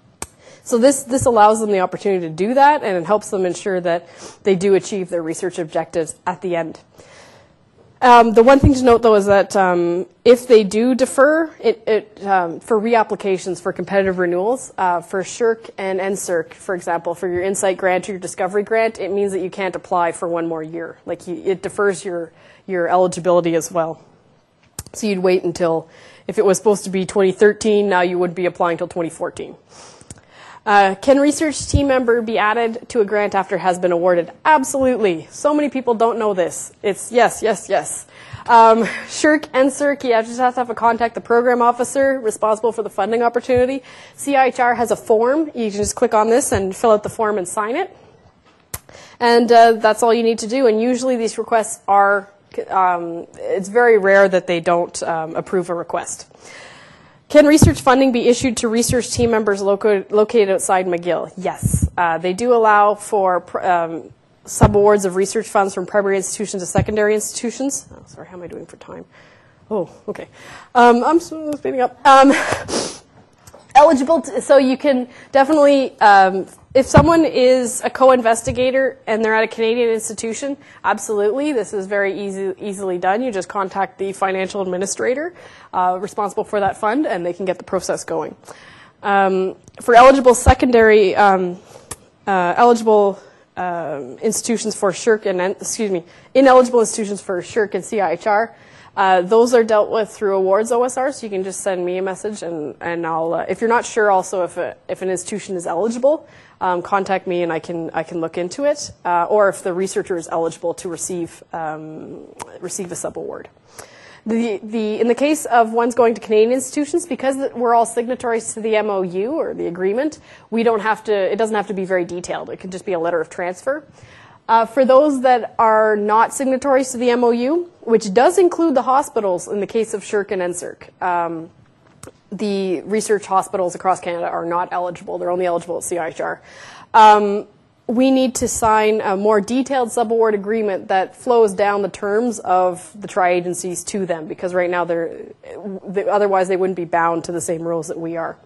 So this, this allows them the opportunity to do that, and it helps them ensure that they do achieve their research objectives at the end. Um, the one thing to note, though, is that um, if they do defer, it, it, um, for reapplications for competitive renewals, uh, for SSHRC and N S E R C, for example, for your Insight grant or your Discovery grant, it means that you can't apply for one more year. Like you, it defers your, your eligibility as well. So you'd wait until, if it was supposed to be twenty thirteen, now you would be applying until twenty fourteen. Uh, can research team member be added to a grant after it has been awarded? Absolutely. So many people don't know this. It's yes, yes, yes. Um, SSHRC and N S E R C, you just have to have to contact the program officer responsible for the funding opportunity. C I H R has a form. You can just click on this and fill out the form and sign it. And uh, that's all you need to do. And usually these requests are, um, it's very rare that they don't um, approve a request. Can research funding be issued to research team members loca located outside McGill? Yes. Uh, they do allow for um, subawards of research funds from primary institutions to secondary institutions. Oh, sorry, how am I doing for time? Oh, okay. Um, I'm speeding up. Um, eligible, to, so you can definitely, um, if someone is a co-investigator and they're at a Canadian institution, absolutely, this is very easy, easily done. You just contact the financial administrator uh, responsible for that fund, and they can get the process going. Um, for eligible secondary, um, uh, eligible um, institutions for SSHRC and, excuse me, ineligible institutions for SSHRC and C I H R, Uh, those are dealt with through awards O S R, so you can just send me a message, and, and I'll, uh, if you're not sure also if, a, if an institution is eligible, um, contact me and I can, I can look into it, uh, or if the researcher is eligible to receive, um, receive a sub-award. The, the, in the case of ones going to Canadian institutions, because we're all signatories to the M O U or the agreement, we don't have to, it doesn't have to be very detailed. It can just be a letter of transfer. Uh, for those that are not signatories to the M O U, which does include the hospitals in the case of SSHRC and N S E R C, um, the research hospitals across Canada are not eligible. They're only eligible at C I H R. Um, we need to sign a more detailed subaward agreement that flows down the terms of the tri-agencies to them, because right now they're, they, otherwise they wouldn't be bound to the same rules that we are.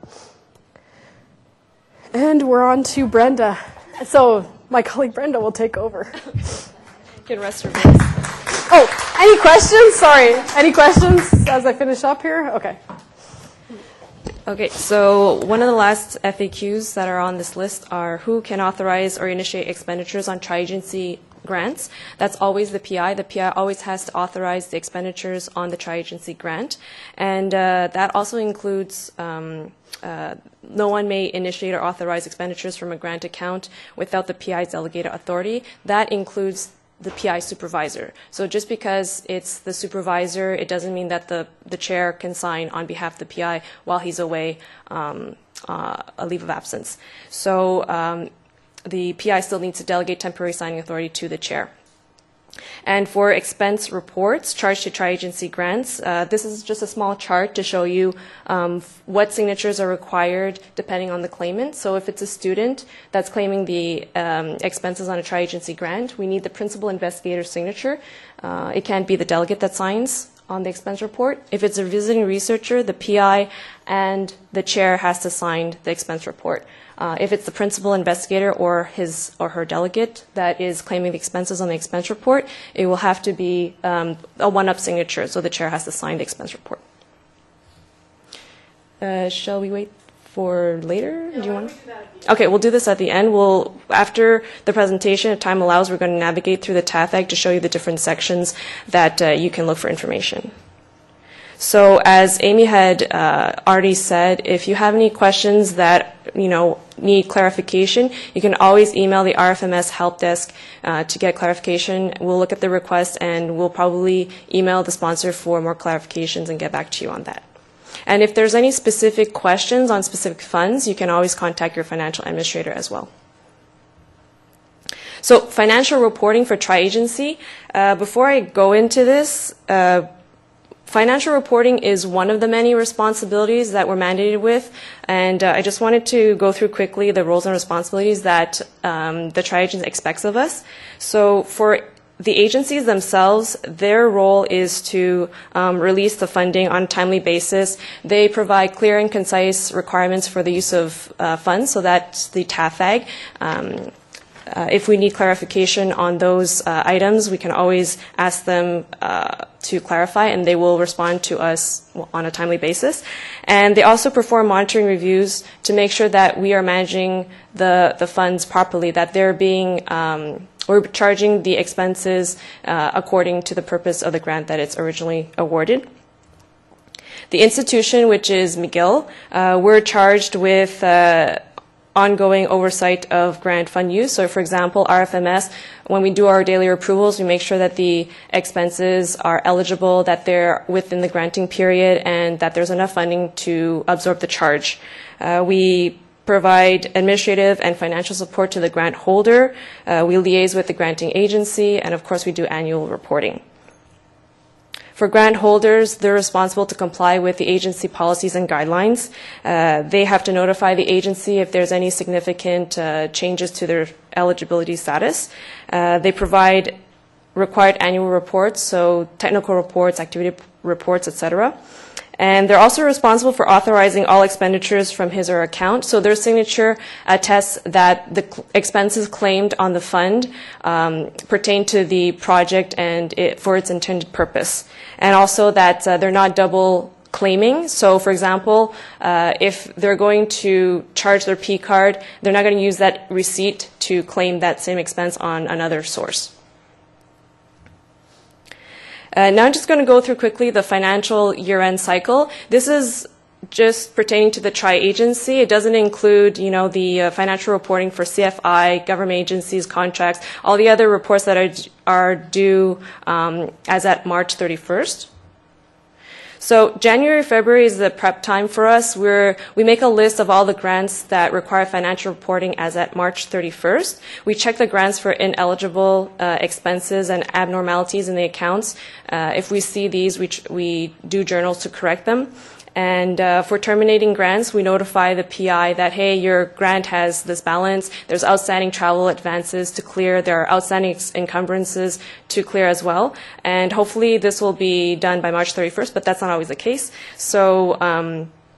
And we're on to Brenda. So my colleague Brenda will take over. You can rest your voice. Oh, any questions? Sorry. Any questions as I finish up here? Okay. Okay, so one of the last F A Qs that are on this list are who can authorize or initiate expenditures on tri-agency grants. That's always the P I. The P I always has to authorize the expenditures on the tri-agency grant. And uh, that also includes um, uh, no one may initiate or authorize expenditures from a grant account without the P I's delegated authority. That includes the P I supervisor. So just because it's the supervisor, it doesn't mean that the, the chair can sign on behalf of the P I while he's away um, uh, a leave of absence. So um, the P I still needs to delegate temporary signing authority to the chair. And for expense reports charged to tri-agency grants, uh, this is just a small chart to show you um, what signatures are required depending on the claimant. So if it's a student that's claiming the um, expenses on a tri-agency grant, we need the principal investigator's signature. Uh, it can't be the delegate that signs on the expense report. If it's a visiting researcher, the P I and the chair has to sign the expense report. Uh, if it's the principal investigator or his or her delegate that is claiming the expenses on the expense report, it will have to be um, a one-up signature, so the chair has to sign the expense report. Uh, shall we wait for later? Do you want? Okay, we'll do this at the end. We'll, after the presentation, if time allows, we're going to navigate through the T A F A G to show you the different sections that uh, you can look for information. So as Amy had uh, already said, if you have any questions that, you know, need clarification, you can always email the R F M S help desk uh, to get clarification. We'll look at the request and we'll probably email the sponsor for more clarifications and get back to you on that. And if there's any specific questions on specific funds, you can always contact your financial administrator as well. So financial reporting for tri-agency. Uh, before I go into this, uh, financial reporting is one of the many responsibilities that we're mandated with, and uh, I just wanted to go through quickly the roles and responsibilities that um, the tri-agency expects of us. So for the agencies themselves, their role is to um, release the funding on a timely basis. They provide clear and concise requirements for the use of uh, funds, so that's the T A F A G. Um, Uh, if we need clarification on those uh, items, we can always ask them uh, to clarify, and they will respond to us on a timely basis. And they also perform monitoring reviews to make sure that we are managing the, the funds properly, that they're being, um, we're charging the expenses uh, according to the purpose of the grant that it's originally awarded. The institution, which is McGill, uh, we're charged with uh, ongoing oversight of grant fund use. So for example, R F M S, when we do our daily approvals, we make sure that the expenses are eligible, that they're within the granting period, and that there's enough funding to absorb the charge. Uh, we provide administrative and financial support to the grant holder. Uh, we liaise with the granting agency, and of course we do annual reporting. For grant holders, they're responsible to comply with the agency policies and guidelines. Uh, they have to notify the agency if there's any significant uh, changes to their eligibility status. Uh, they provide required annual reports, so technical reports, activity reports, et cetera. And they're also responsible for authorizing all expenditures from his or her account. So their signature attests that the expenses claimed on the fund um, pertain to the project and it, for its intended purpose. And also that uh, they're not double claiming. So for example, uh, if they're going to charge their P card, they're not going to use that receipt to claim that same expense on another source. Uh, now I'm just going to go through quickly the financial year-end cycle. This is just pertaining to the tri-agency. It doesn't include, you know, the uh, financial reporting for C F I, government agencies, contracts, all the other reports that are, are due um, as at March thirty-first. So January, February is the prep time for us. We're, we make a list of all the grants that require financial reporting as at March thirty-first. We check the grants for ineligible uh, expenses and abnormalities in the accounts. Uh, if we see these, we, we do journals to correct them. And uh, for terminating grants, we notify the P I that, hey, your grant has this balance. There's outstanding travel advances to clear. There are outstanding encumbrances to clear as well. And hopefully this will be done by March thirty-first, but that's not always the case. So um,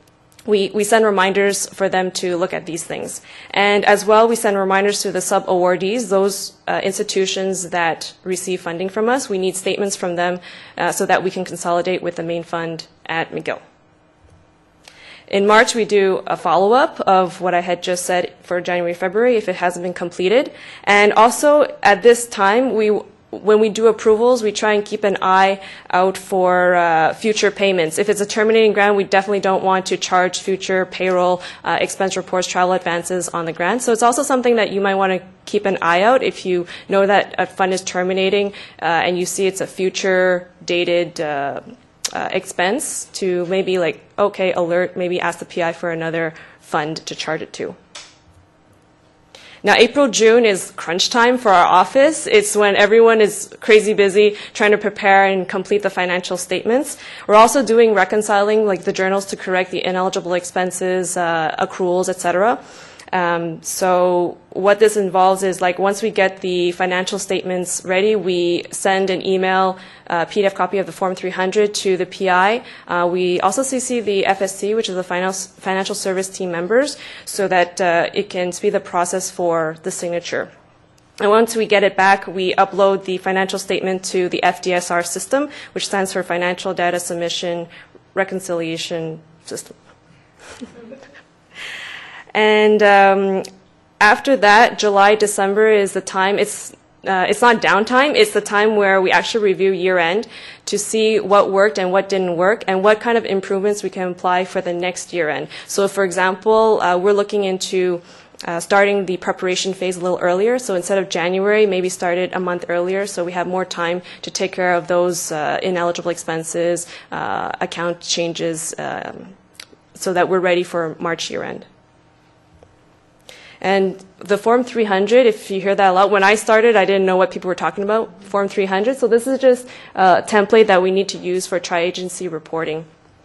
we, we send reminders for them to look at these things. And as well, we send reminders to the sub-awardees, those uh, institutions that receive funding from us. We need statements from them uh, so that we can consolidate with the main fund at McGill. In March, we do a follow-up of what I had just said for January, February, if it hasn't been completed. And also, at this time, we when we do approvals, we try and keep an eye out for uh, future payments. If it's a terminating grant, we definitely don't want to charge future payroll, uh, expense reports, travel advances on the grant. So it's also something that you might want to keep an eye out if you know that a fund is terminating uh, and you see it's a future dated uh, uh, expense, to maybe like, okay, alert, maybe ask the P I for another fund to charge it to. Now, April, June is crunch time for our office. It's when everyone is crazy busy trying to prepare and complete the financial statements. We're also doing reconciling, like the journals, to correct the ineligible expenses, uh, accruals, et cetera. Um, so what this involves is, like, once we get the financial statements ready, we send an email, uh, P D F copy of the Form three hundred to the P I. Uh, we also C C the F S C, which is the finance, financial service team members, so that uh, it can speed the process for the signature. And once we get it back, we upload the financial statement to the F D S R system, which stands for Financial Data Submission Reconciliation System. And um, after that, July, December is the time. It's uh, it's not downtime. It's the time where we actually review year-end to see what worked and what didn't work, and what kind of improvements we can apply for the next year-end. So, for example, uh, we're looking into uh, starting the preparation phase a little earlier. So instead of January, maybe start it a month earlier, so we have more time to take care of those uh, ineligible expenses, uh, account changes, um, so that we're ready for March year-end. And the Form three hundred, if you hear that a lot, when I started, I didn't know what people were talking about, Form three hundred. So this is just a template that we need to use for tri-agency reporting.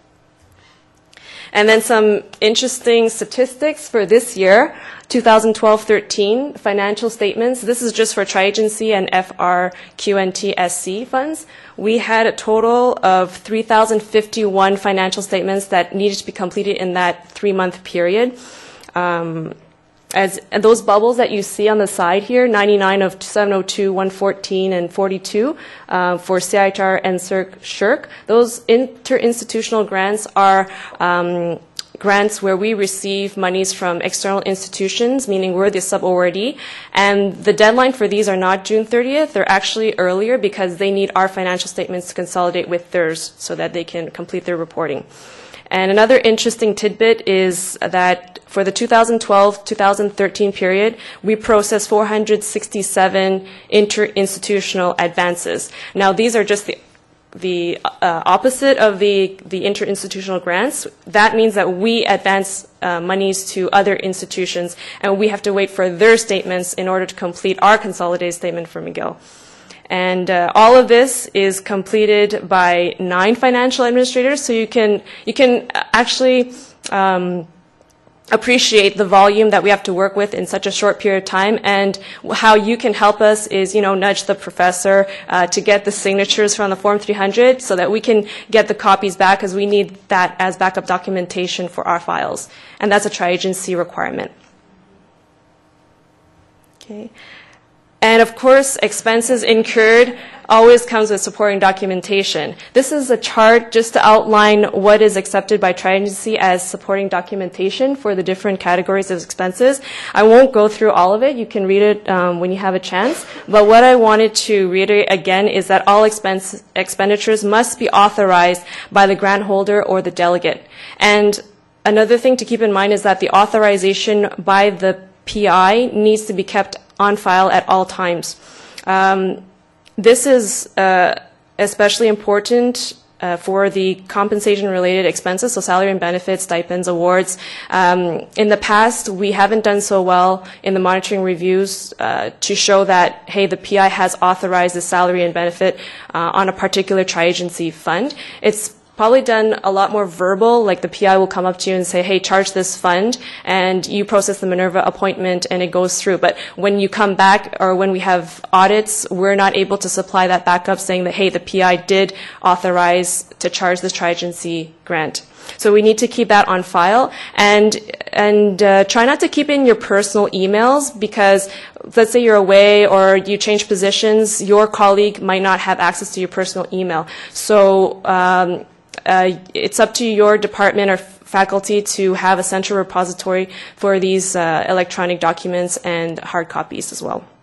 And then some interesting statistics for this year, two thousand twelve thirteen financial statements. This is just for tri-agency and F R Q N T S C funds. We had a total of three thousand fifty-one financial statements that needed to be completed in that three-month period. Um, As and those bubbles that you see on the side here, ninety-nine of seven oh two, one fourteen, and forty-two uh, for C I H R and S H R C, those interinstitutional grants are um, grants where we receive monies from external institutions, meaning we're the sub-awardee. And the deadline for these are not June thirtieth. They're actually earlier because they need our financial statements to consolidate with theirs so that they can complete their reporting. And another interesting tidbit is that for the two thousand twelve to two thousand thirteen period, we processed four hundred sixty-seven interinstitutional advances. Now, these are just the the uh, opposite of the, the interinstitutional grants. That means that we advance uh, monies to other institutions, and we have to wait for their statements in order to complete our consolidated statement for McGill. And uh, all of this is completed by nine financial administrators, so you can you can actually um, appreciate the volume that we have to work with in such a short period of time. And how you can help us is, you know, nudge the professor uh, to get the signatures from the Form three hundred so that we can get the copies back, because we need that as backup documentation for our files. And that's a tri-agency requirement. Okay. And of course, expenses incurred always comes with supporting documentation. This is a chart just to outline what is accepted by tri-agency as supporting documentation for the different categories of expenses. I won't go through all of it. You can read it um, when you have a chance. But what I wanted to reiterate again is that all expense, expenditures must be authorized by the grant holder or the delegate. And another thing to keep in mind is that the authorization by the P I needs to be kept on file at all times. Um, this is uh, especially important uh, for the compensation-related expenses, so salary and benefits, stipends, awards. Um, in the past, we haven't done so well in the monitoring reviews uh, to show that, hey, the P I has authorized the salary and benefit uh, on a particular tri-agency fund. It's probably done a lot more verbal, like the P I will come up to you and say, hey, charge this fund, and you process the Minerva appointment and it goes through. But when you come back, or when we have audits, we're not able to supply that backup saying that, hey, the P I did authorize to charge this tri-agency grant. So we need to keep that on file, and and uh, try not to keep in your personal emails, because let's say you're away or you change positions, your colleague might not have access to your personal email. So um, uh, it's up to your department or faculty to have a central repository for these uh, electronic documents and hard copies as well.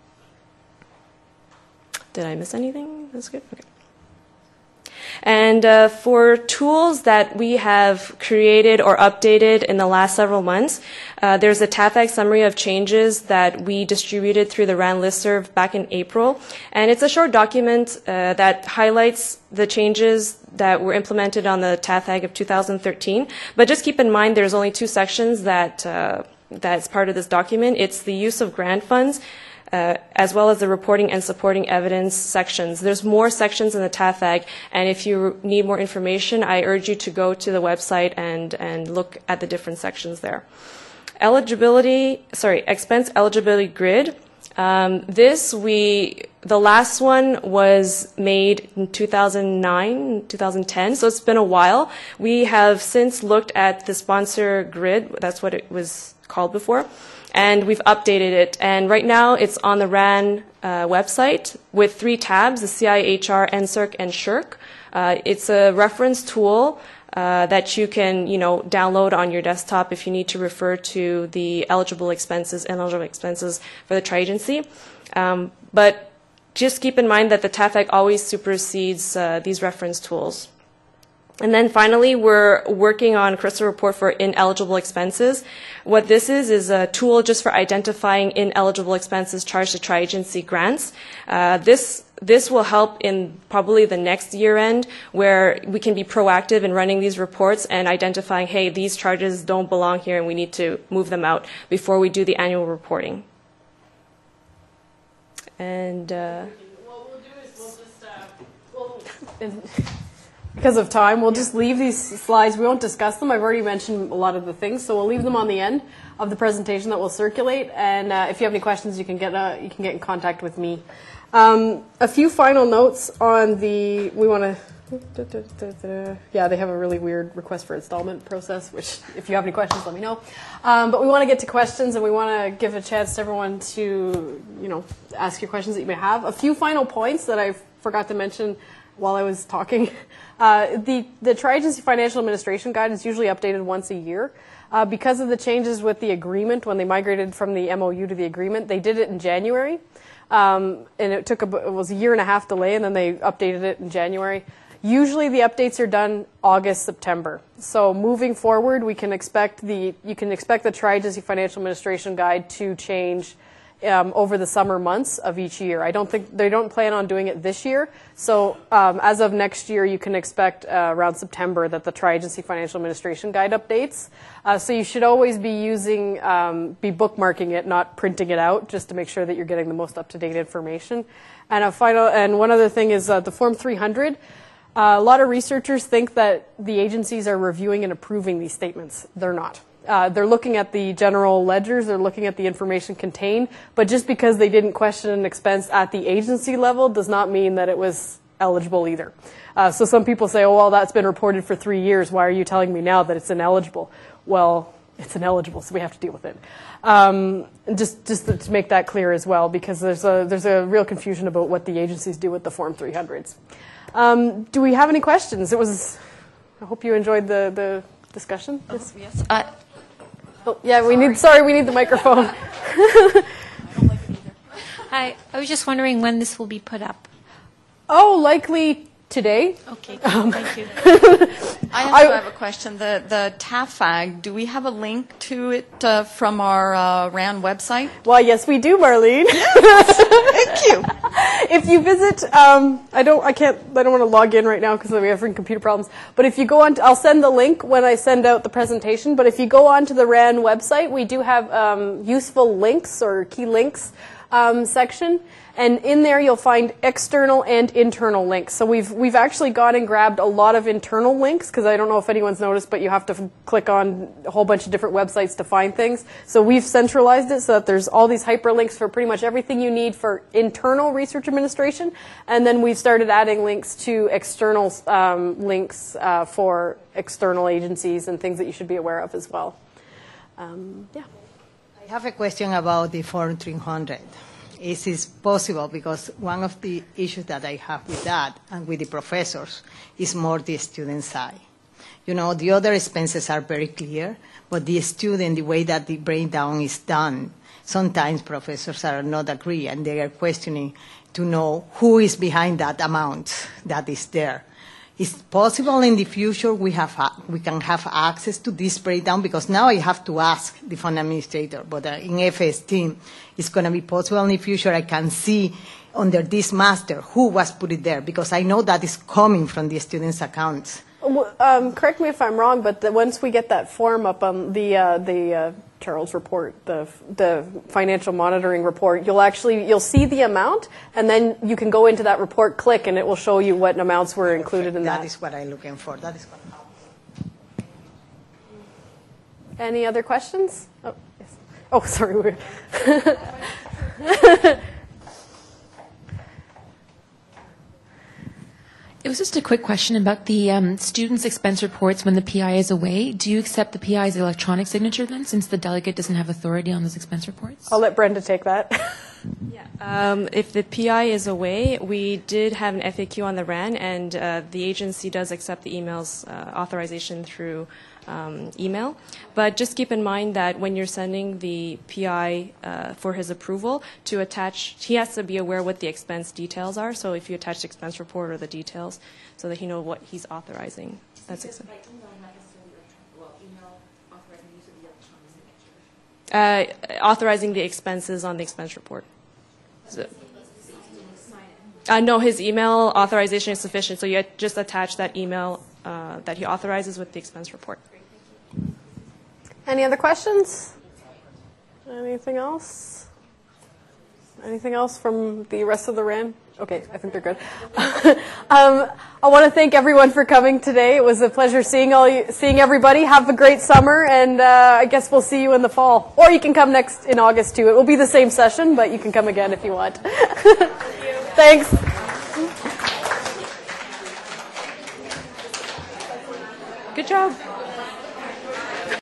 Did I miss anything? That's good. Okay. And uh, for tools that we have created or updated in the last several months, uh, there's a T A F A G summary of changes that we distributed through the RAND listserv back in April. And it's a short document uh, that highlights the changes that were implemented on the T A F A G of two thousand thirteen. But just keep in mind there's only two sections that uh, that's part of this document. It's the use of grant funds, Uh, as well as the reporting and supporting evidence sections. There's more sections in the T A F A G, and if you need more information, I urge you to go to the website and, and look at the different sections there. Eligibility, sorry, expense eligibility grid. Um, this, we, the last one was made in two thousand nine, two thousand ten, so it's been a while. We have since looked at the sponsor grid, that's what it was called before, and we've updated it. And right now it's on the RAN uh, website with three tabs, the C I H R, N S E R C, and S H R C. Uh, it's a reference tool uh, that you can, you know, download on your desktop if you need to refer to the eligible expenses, ineligible expenses for the tri-agency. Um, but just keep in mind that the T A F A G always supersedes uh, these reference tools. And then finally, we're working on a CRISIL report for ineligible expenses. What this is is a tool just for identifying ineligible expenses charged to tri-agency grants. Uh, this this will help in probably the next year end, where we can be proactive in running these reports and identifying, hey, these charges don't belong here and we need to move them out before we do the annual reporting. And uh, what we'll do is we'll just uh, we'll because of time, we'll just leave these slides. We won't discuss them. I've already mentioned a lot of the things, so we'll leave them on the end of the presentation that will circulate. And uh, if you have any questions, you can get uh, you can get in contact with me. Um, a few final notes on the. We want to. Yeah, they have a really weird request for installment process. Which, if you have any questions, let me know. Um, but we want to get to questions, and we want to give a chance to everyone to, you know, ask your questions that you may have. A few final points that I forgot to mention while I was talking. Uh, the the Tri-Agency Financial Administration Guide is usually updated once a year. Uh, because of the changes with the agreement, when they migrated from the M O U to the agreement, they did it in January. Um, and it took a, it was a year and a half delay, and then they updated it in January. Usually the updates are done August, September. So moving forward, we can expect the you can expect the Tri-Agency Financial Administration Guide to change Um, over the summer months of each year. I don't think they don't plan on doing it this year. So um, as of next year, you can expect uh, around September that the Tri-Agency Financial Administration Guide updates. Uh, so you should always be using, um, be bookmarking it, not printing it out, just to make sure that you're getting the most up-to-date information. And a final, and one other thing is uh, the Form three hundred. Uh, a lot of researchers think that the agencies are reviewing and approving these statements. They're not. Uh, they're looking at the general ledgers, they're looking at the information contained, but just because they didn't question an expense at the agency level does not mean that it was eligible either. Uh, so some people say, oh, well, that's been reported for three years. Why are you telling me now that it's ineligible? Well, it's ineligible, so we have to deal with it. Um, just just to make that clear as well, because there's a, there's a real confusion about what the agencies do with the Form three hundreds. Um, do we have any questions? It was, I hope you enjoyed the, the discussion. Oh, yes. yes. Uh, Oh, yeah, we need, sorry, we need the microphone. Hi, I was just wondering when this will be put up. Oh, likely today. Okay, um, thank you. I also have a question. The the T A F A G, do we have a link to it uh, from our uh, RAN website? Well, yes, we do, Marlene. Thank you. If you visit, um, I don't, I can't, I don't want to log in right now because we have computer problems. But if you go on, to, I'll send the link when I send out the presentation. But if you go on to the RAN website, we do have um, useful links or key links um, section. And in there, you'll find external and internal links. So we've we've actually gone and grabbed a lot of internal links, because I don't know if anyone's noticed, but you have to f- click on a whole bunch of different websites to find things. So we've centralized it so that there's all these hyperlinks for pretty much everything you need for internal research administration. And then we've started adding links to external um, links uh, for external agencies and things that you should be aware of as well. Um, yeah. I have a question about the Form three hundred. Is this possible? Because one of the issues that I have with that and with the professors is more the student side. You know, the other expenses are very clear, but the student, the way that the breakdown is done, sometimes professors are not agree and they are questioning to know who is behind that amount that is there. Is it possible in the future we have we can have access to this breakdown? Because now I have to ask the fund administrator, but uh, in F S team, it's going to be possible in the future I can see under this master who was put it there, because I know that is coming from the students' accounts. Um, correct me if I'm wrong, but the, once we get that form up on the uh, the uh, Charles report, the the financial monitoring report, you'll actually you'll see the amount, and then you can go into that report, click, and it will show you what amounts were included in that. That is what I'm looking for. That is what. Any other questions? Oh, yes. Oh, sorry. It was just a quick question about the um, students' expense reports when the P I is away. Do you accept the P I's electronic signature then, since the delegate doesn't have authority on those expense reports? I'll let Brenda take that. Yeah. Um, if the P I is away, we did have an F A Q on the R A N, and uh, the agency does accept the emails uh, authorization through um, email. But just keep in mind that when you're sending the P I uh, for his approval, to attach, he has to be aware what the expense details are. So if you attach the expense report or the details, so that he knows what he's authorizing. That's acceptable. Uh, authorizing the expenses on the expense report. So, uh, no, his email authorization is sufficient, so you just attach that email uh, that he authorizes with the expense report. Any other questions? Anything else? Anything else from the rest of the R A N? Okay, I think they're good. um, I want to thank everyone for coming today. It was a pleasure seeing all you, seeing everybody. Have a great summer, and uh, I guess we'll see you in the fall. Or you can come next in August too. It will be the same session, but you can come again if you want. Thanks. Good job.